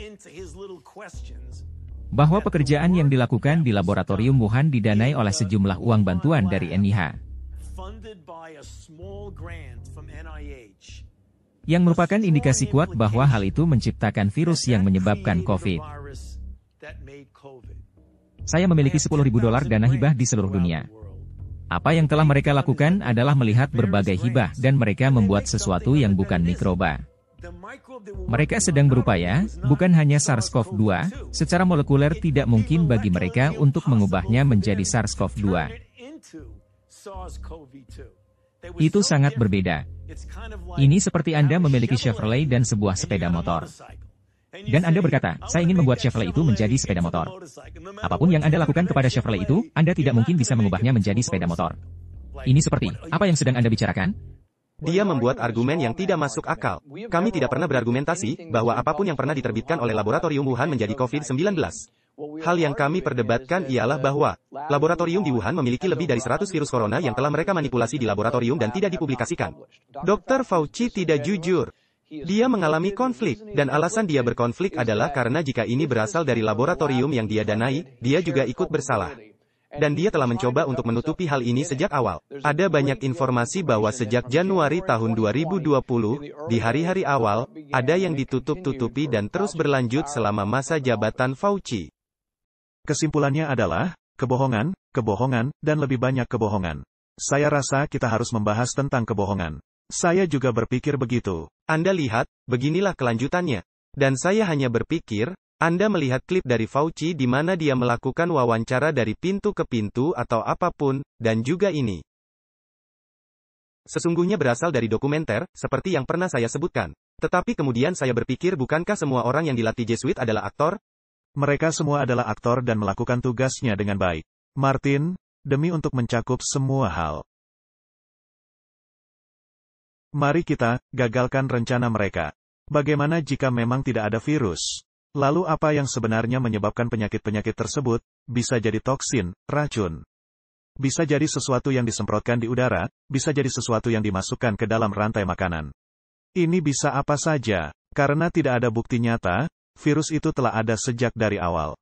Bahwa pekerjaan yang dilakukan di laboratorium Wuhan didanai oleh sejumlah uang bantuan dari N I H. Yang merupakan indikasi kuat bahwa hal itu menciptakan virus yang menyebabkan COVID. Saya memiliki sepuluh ribu dolar dana hibah di seluruh dunia. Apa yang telah mereka lakukan adalah melihat berbagai hibah dan mereka membuat sesuatu yang bukan mikroba. Mereka sedang berupaya, bukan hanya SARS-CoV dua, secara molekuler tidak mungkin bagi mereka untuk mengubahnya menjadi SARS-CoV dua. Itu sangat berbeda. Ini seperti Anda memiliki Chevrolet dan sebuah sepeda motor. Dan Anda berkata, saya ingin membuat Chevrolet itu menjadi sepeda motor. Apapun yang Anda lakukan kepada Chevrolet itu, Anda tidak mungkin bisa mengubahnya menjadi sepeda motor. Ini seperti, apa yang sedang Anda bicarakan? Dia membuat argumen yang tidak masuk akal. Kami tidak pernah berargumentasi bahwa apapun yang pernah diterbitkan oleh laboratorium Wuhan menjadi COVID sembilan belas. Hal yang kami perdebatkan ialah bahwa laboratorium di Wuhan memiliki lebih dari seratus virus corona yang telah mereka manipulasi di laboratorium dan tidak dipublikasikan. dokter Fauci tidak jujur. Dia mengalami konflik, dan alasan dia berkonflik adalah karena jika ini berasal dari laboratorium yang dia danai, dia juga ikut bersalah. Dan dia telah mencoba untuk menutupi hal ini sejak awal. Ada banyak informasi bahwa sejak Januari tahun dua ribu dua puluh, di hari-hari awal, ada yang ditutup-tutupi dan terus berlanjut selama masa jabatan Fauci. Kesimpulannya adalah, kebohongan, kebohongan, dan lebih banyak kebohongan. Saya rasa kita harus membahas tentang kebohongan. Saya juga berpikir begitu. Anda lihat, beginilah kelanjutannya. Dan saya hanya berpikir, Anda melihat klip dari Fauci di mana dia melakukan wawancara dari pintu ke pintu atau apapun, dan juga ini. Sesungguhnya berasal dari dokumenter, seperti yang pernah saya sebutkan. Tetapi kemudian saya berpikir bukankah semua orang yang dilatih Jesuit adalah aktor? Mereka semua adalah aktor dan melakukan tugasnya dengan baik. Martin, demi untuk mencakup semua hal. Mari kita gagalkan rencana mereka. Bagaimana jika memang tidak ada virus? Lalu apa yang sebenarnya menyebabkan penyakit-penyakit tersebut? Bisa jadi toksin, racun. Bisa jadi sesuatu yang disemprotkan di udara, bisa jadi sesuatu yang dimasukkan ke dalam rantai makanan. Ini bisa apa saja, karena tidak ada bukti nyata, virus itu telah ada sejak dari awal.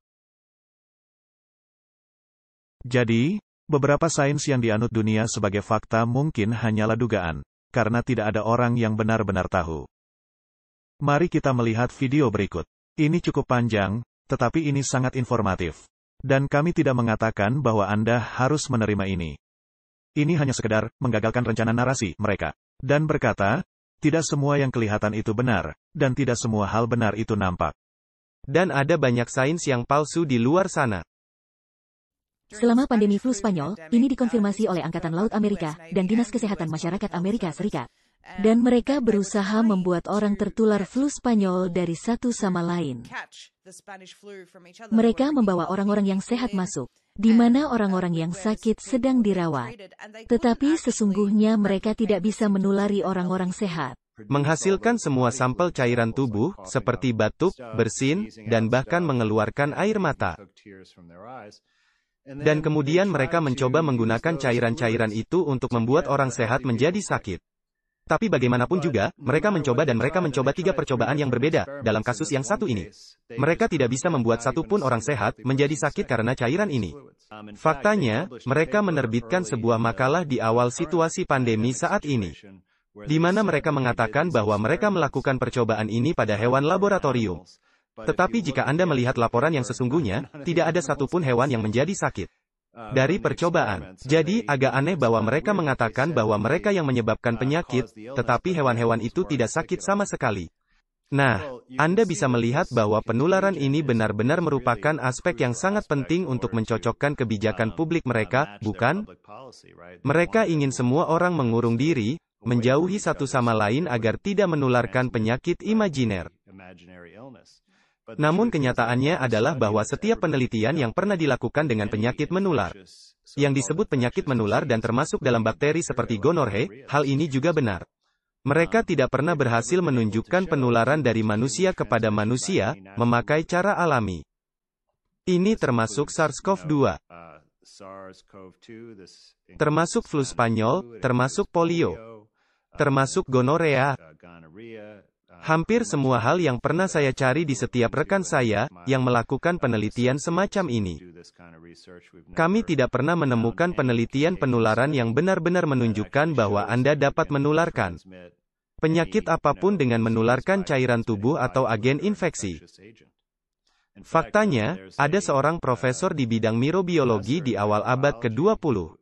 Jadi, beberapa sains yang dianut dunia sebagai fakta mungkin hanyalah dugaan. Karena tidak ada orang yang benar-benar tahu. Mari kita melihat video berikut. Ini cukup panjang, tetapi ini sangat informatif. Dan kami tidak mengatakan bahwa Anda harus menerima ini. Ini hanya sekedar menggagalkan rencana narasi mereka. Dan berkata, tidak semua yang kelihatan itu benar, dan tidak semua hal benar itu nampak. Dan ada banyak sains yang palsu di luar sana. Selama pandemi flu Spanyol, ini dikonfirmasi oleh Angkatan Laut Amerika dan Dinas Kesehatan Masyarakat Amerika Serikat. Dan mereka berusaha membuat orang tertular flu Spanyol dari satu sama lain. Mereka membawa orang-orang yang sehat masuk, di mana orang-orang yang sakit sedang dirawat. Tetapi sesungguhnya mereka tidak bisa menulari orang-orang sehat. menghasilkan semua sampel cairan tubuh, seperti batuk, bersin, dan bahkan mengeluarkan air mata. Dan kemudian mereka mencoba menggunakan cairan-cairan itu untuk membuat orang sehat menjadi sakit. Tapi bagaimanapun juga, mereka mencoba dan mereka mencoba tiga percobaan yang berbeda, dalam kasus yang satu ini. Mereka tidak bisa membuat satu pun orang sehat menjadi sakit karena cairan ini. Faktanya, mereka menerbitkan sebuah makalah di awal situasi pandemi saat ini, di mana mereka mengatakan bahwa mereka melakukan percobaan ini pada hewan laboratorium. Tetapi jika Anda melihat laporan yang sesungguhnya, tidak ada satupun hewan yang menjadi sakit dari percobaan. Jadi, agak aneh bahwa mereka mengatakan bahwa mereka yang menyebabkan penyakit, tetapi hewan-hewan itu tidak sakit sama sekali. Nah, Anda bisa melihat bahwa penularan ini benar-benar merupakan aspek yang sangat penting untuk mencocokkan kebijakan publik mereka, bukan? Mereka ingin semua orang mengurung diri, menjauhi satu sama lain agar tidak menularkan penyakit imajiner. Namun kenyataannya adalah bahwa setiap penelitian yang pernah dilakukan dengan penyakit menular, yang disebut penyakit menular dan termasuk dalam bakteri seperti gonorrhea, hal ini juga benar. Mereka tidak pernah berhasil menunjukkan penularan dari manusia kepada manusia, memakai cara alami. Ini termasuk SARS-CoV dua, termasuk flu Spanyol, termasuk polio, termasuk gonorrea. Hampir semua hal yang pernah saya cari di setiap rekan saya, yang melakukan penelitian semacam ini. Kami tidak pernah menemukan penelitian penularan yang benar-benar menunjukkan bahwa Anda dapat menularkan penyakit apapun dengan menularkan cairan tubuh atau agen infeksi. Faktanya, ada seorang profesor di bidang mikrobiologi di awal abad ke dua puluh.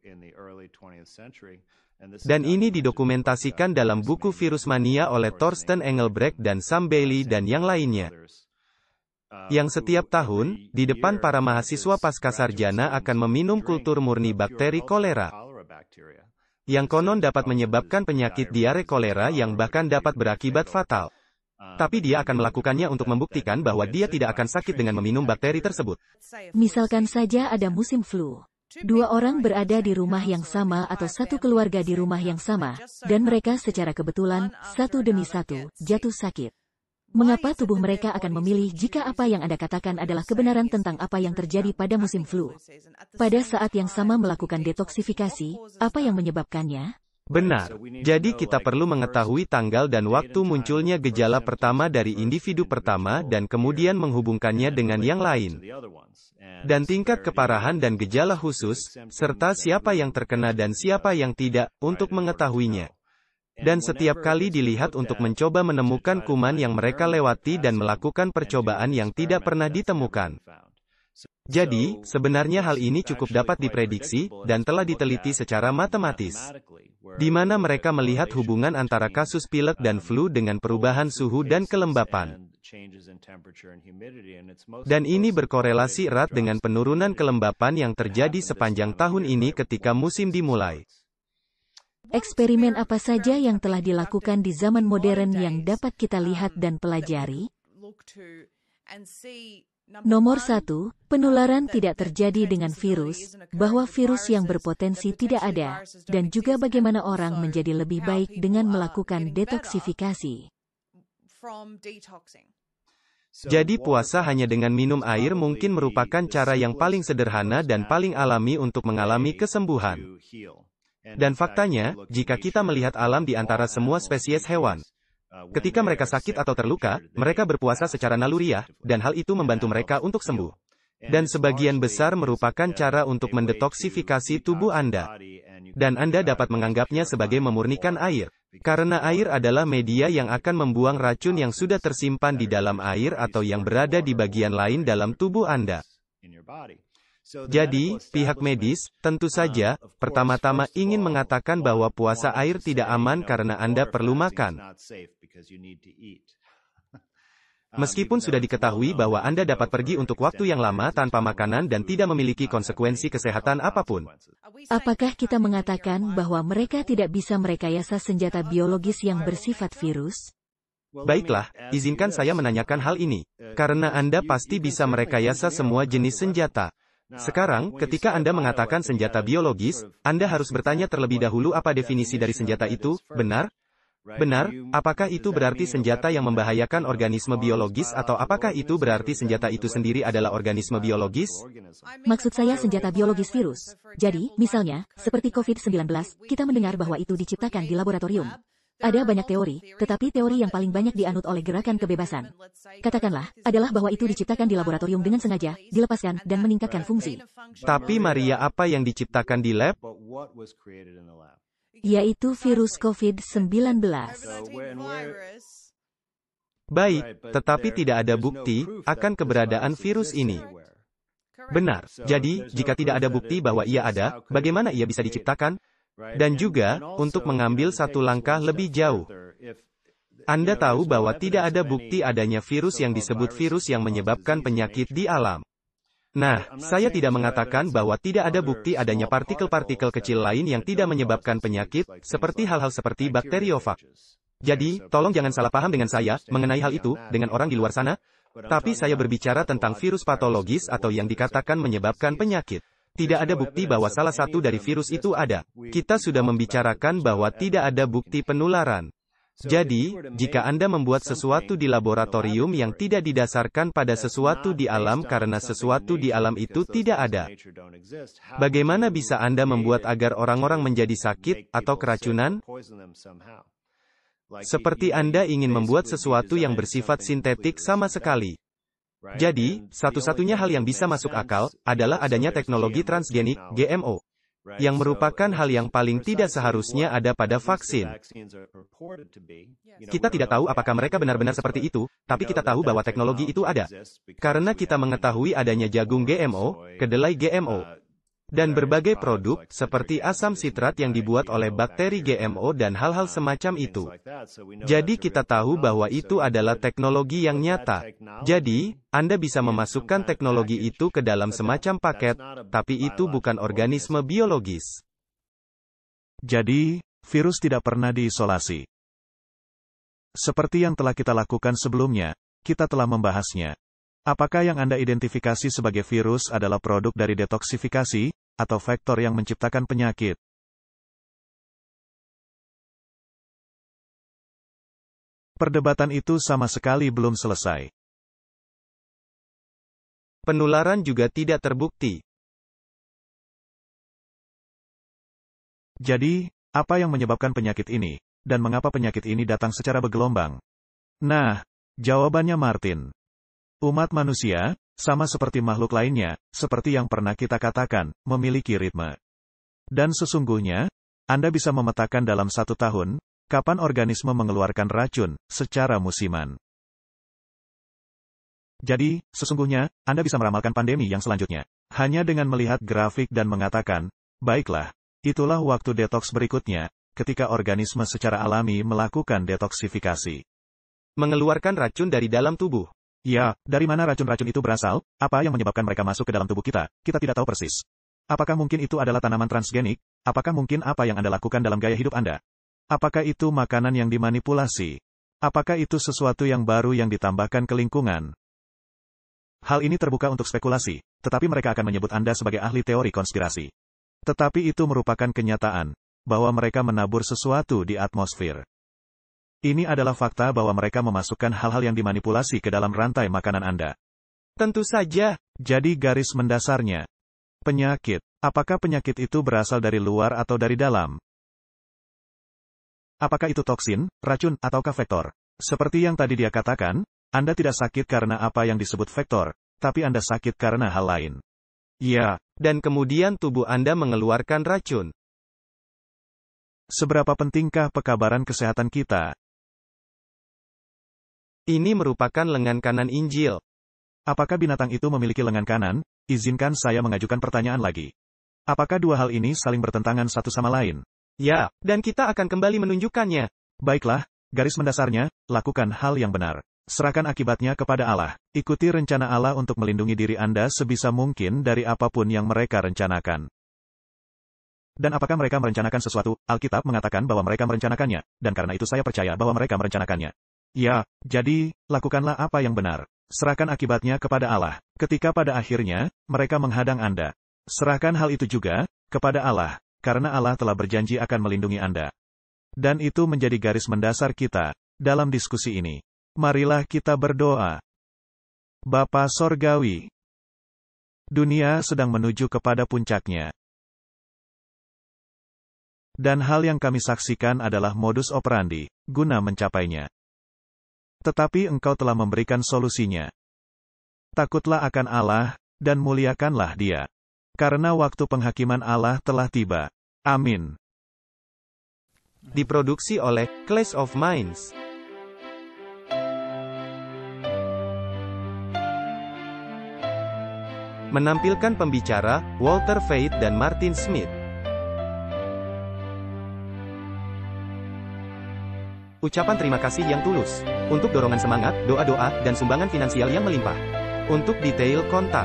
Dan ini didokumentasikan dalam buku Virus Mania oleh Thorsten Engelbrecht dan Sam Bailey dan yang lainnya. Yang setiap tahun, di depan para mahasiswa pascasarjana akan meminum kultur murni bakteri kolera, yang konon dapat menyebabkan penyakit diare kolera yang bahkan dapat berakibat fatal. Tapi dia akan melakukannya untuk membuktikan bahwa dia tidak akan sakit dengan meminum bakteri tersebut. Misalkan saja ada musim flu. Dua orang berada di rumah yang sama atau satu keluarga di rumah yang sama, dan mereka secara kebetulan, satu demi satu, jatuh sakit. Mengapa tubuh mereka akan memilih jika apa yang Anda katakan adalah kebenaran tentang apa yang terjadi pada musim flu? Pada saat yang sama melakukan detoksifikasi, apa yang menyebabkannya? Benar. Jadi kita perlu mengetahui tanggal dan waktu munculnya gejala pertama dari individu pertama dan kemudian menghubungkannya dengan yang lain. Dan tingkat keparahan dan gejala khusus, serta siapa yang terkena dan siapa yang tidak, untuk mengetahuinya. Dan setiap kali dilihat untuk mencoba menemukan kuman yang mereka lewati dan melakukan percobaan yang tidak pernah ditemukan. Jadi, sebenarnya hal ini cukup dapat diprediksi, dan telah diteliti secara matematis, di mana mereka melihat hubungan antara kasus pilek dan flu dengan perubahan suhu dan kelembapan. Dan ini berkorelasi erat dengan penurunan kelembapan yang terjadi sepanjang tahun ini ketika musim dimulai. Eksperimen apa saja yang telah dilakukan di zaman modern yang dapat kita lihat dan pelajari? Nomor satu, penularan tidak terjadi dengan virus, bahwa virus yang berpotensi tidak ada, dan juga bagaimana orang menjadi lebih baik dengan melakukan detoksifikasi. Jadi puasa hanya dengan minum air mungkin merupakan cara yang paling sederhana dan paling alami untuk mengalami kesembuhan. Dan faktanya, jika kita melihat alam di antara semua spesies hewan, ketika mereka sakit atau terluka, mereka berpuasa secara naluriah, dan hal itu membantu mereka untuk sembuh. Dan sebagian besar merupakan cara untuk mendetoksifikasi tubuh Anda. Dan Anda dapat menganggapnya sebagai memurnikan air. Karena air adalah media yang akan membuang racun yang sudah tersimpan di dalam air atau yang berada di bagian lain dalam tubuh Anda. Jadi, pihak medis, tentu saja, pertama-tama ingin mengatakan bahwa puasa air tidak aman karena Anda perlu makan. Meskipun sudah diketahui bahwa Anda dapat pergi untuk waktu yang lama tanpa makanan dan tidak memiliki konsekuensi kesehatan apapun. Apakah kita mengatakan bahwa mereka tidak bisa merekayasa senjata biologis yang bersifat virus? Baiklah, izinkan saya menanyakan hal ini. Karena Anda pasti bisa merekayasa semua jenis senjata. Sekarang, ketika Anda mengatakan senjata biologis, Anda harus bertanya terlebih dahulu apa definisi dari senjata itu, benar? Benar, apakah itu berarti senjata yang membahayakan organisme biologis atau apakah itu berarti senjata itu sendiri adalah organisme biologis? Maksud saya senjata biologis virus. Jadi, misalnya, seperti covid sembilan belas, kita mendengar bahwa itu diciptakan di laboratorium. Ada banyak teori, tetapi teori yang paling banyak dianut oleh gerakan kebebasan. Katakanlah, adalah bahwa itu diciptakan di laboratorium dengan sengaja, dilepaskan, dan meningkatkan fungsi. Tapi Maria, apa yang diciptakan di lab? Yaitu virus covid sembilan belas. Baik, tetapi tidak ada bukti akan keberadaan virus ini. Benar, jadi, jika tidak ada bukti bahwa ia ada, bagaimana ia bisa diciptakan? Dan juga, untuk mengambil satu langkah lebih jauh. Anda tahu bahwa tidak ada bukti adanya virus yang disebut virus yang menyebabkan penyakit di alam. Nah, saya tidak mengatakan bahwa tidak ada bukti adanya partikel-partikel kecil lain yang tidak menyebabkan penyakit, seperti hal-hal seperti bakteriofag. Jadi, tolong jangan salah paham dengan saya, mengenai hal itu, dengan orang di luar sana. Tapi saya berbicara tentang virus patologis atau yang dikatakan menyebabkan penyakit. Tidak ada bukti bahwa salah satu dari virus itu ada. Kita sudah membicarakan bahwa tidak ada bukti penularan. Jadi, jika Anda membuat sesuatu di laboratorium yang tidak didasarkan pada sesuatu di alam karena sesuatu di alam itu tidak ada, bagaimana bisa Anda membuat agar orang-orang menjadi sakit atau keracunan? Seperti Anda ingin membuat sesuatu yang bersifat sintetik sama sekali. Jadi, satu-satunya hal yang bisa masuk akal adalah adanya teknologi transgenik, G M O, yang merupakan hal yang paling tidak seharusnya ada pada vaksin. Kita tidak tahu apakah mereka benar-benar seperti itu, tapi kita tahu bahwa teknologi itu ada. Karena kita mengetahui adanya jagung G M O, kedelai G M O, dan berbagai produk, seperti asam sitrat yang dibuat oleh bakteri G M O dan hal-hal semacam itu. Jadi kita tahu bahwa itu adalah teknologi yang nyata. Jadi, Anda bisa memasukkan teknologi itu ke dalam semacam paket, tapi itu bukan organisme biologis. Jadi, virus tidak pernah diisolasi. Seperti yang telah kita lakukan sebelumnya, kita telah membahasnya. Apakah yang Anda identifikasi sebagai virus adalah produk dari detoksifikasi, atau faktor yang menciptakan penyakit? Perdebatan itu sama sekali belum selesai. Penularan juga tidak terbukti. Jadi, apa yang menyebabkan penyakit ini, dan mengapa penyakit ini datang secara bergelombang? Nah, jawabannya Martin. Umat manusia, sama seperti makhluk lainnya, seperti yang pernah kita katakan, memiliki ritme. Dan sesungguhnya, Anda bisa memetakan dalam satu tahun, kapan organisme mengeluarkan racun, secara musiman. Jadi, sesungguhnya, Anda bisa meramalkan pandemi yang selanjutnya, hanya dengan melihat grafik dan mengatakan, baiklah, itulah waktu detoks berikutnya, ketika organisme secara alami melakukan detoksifikasi. Mengeluarkan racun dari dalam tubuh. Ya, dari mana racun-racun itu berasal? Apa yang menyebabkan mereka masuk ke dalam tubuh kita? Kita tidak tahu persis. Apakah mungkin itu adalah tanaman transgenik? Apakah mungkin apa yang Anda lakukan dalam gaya hidup Anda? Apakah itu makanan yang dimanipulasi? Apakah itu sesuatu yang baru yang ditambahkan ke lingkungan? Hal ini terbuka untuk spekulasi, tetapi mereka akan menyebut Anda sebagai ahli teori konspirasi. Tetapi itu merupakan kenyataan, bahwa mereka menabur sesuatu di atmosfer. Ini adalah fakta bahwa mereka memasukkan hal-hal yang dimanipulasi ke dalam rantai makanan Anda. Tentu saja. Jadi garis mendasarnya. Penyakit. Apakah penyakit itu berasal dari luar atau dari dalam? Apakah itu toksin, racun, ataukah vektor? Seperti yang tadi dia katakan, Anda tidak sakit karena apa yang disebut vektor, tapi Anda sakit karena hal lain. Ya, dan kemudian tubuh Anda mengeluarkan racun. Seberapa pentingkah pekabaran kesehatan kita? Ini merupakan lengan kanan Injil. Apakah binatang itu memiliki lengan kanan? Izinkan saya mengajukan pertanyaan lagi. Apakah dua hal ini saling bertentangan satu sama lain? Ya, dan kita akan kembali menunjukkannya. Baiklah, garis mendasarnya, lakukan hal yang benar. Serahkan akibatnya kepada Allah. Ikuti rencana Allah untuk melindungi diri Anda sebisa mungkin dari apapun yang mereka rencanakan. Dan apakah mereka merencanakan sesuatu? Alkitab mengatakan bahwa mereka merencanakannya, dan karena itu saya percaya bahwa mereka merencanakannya. Ya, jadi, lakukanlah apa yang benar. Serahkan akibatnya kepada Allah. Ketika pada akhirnya, mereka menghadang Anda. Serahkan hal itu juga kepada Allah, karena Allah telah berjanji akan melindungi Anda. Dan itu menjadi garis mendasar kita dalam diskusi ini. Marilah kita berdoa. Bapa Sorgawi, dunia sedang menuju kepada puncaknya. Dan hal yang kami saksikan adalah modus operandi guna mencapainya. Tetapi Engkau telah memberikan solusinya. Takutlah akan Allah, dan muliakanlah Dia. Karena waktu penghakiman Allah telah tiba. Amin. Diproduksi oleh Clash of Minds. Menampilkan pembicara, Walter Veit dan Martin Smith. Ucapan terima kasih yang tulus. Untuk dorongan semangat, doa-doa, dan sumbangan finansial yang melimpah. Untuk detail kontak.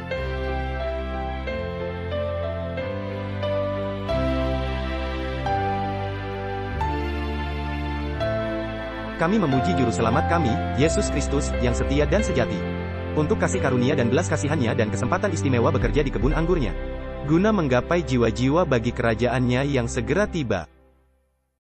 Kami memuji Juru Selamat kami, Yesus Kristus, yang setia dan sejati. Untuk kasih karunia dan belas kasihannya dan kesempatan istimewa bekerja di kebun anggurnya. Guna menggapai jiwa-jiwa bagi kerajaannya yang segera tiba.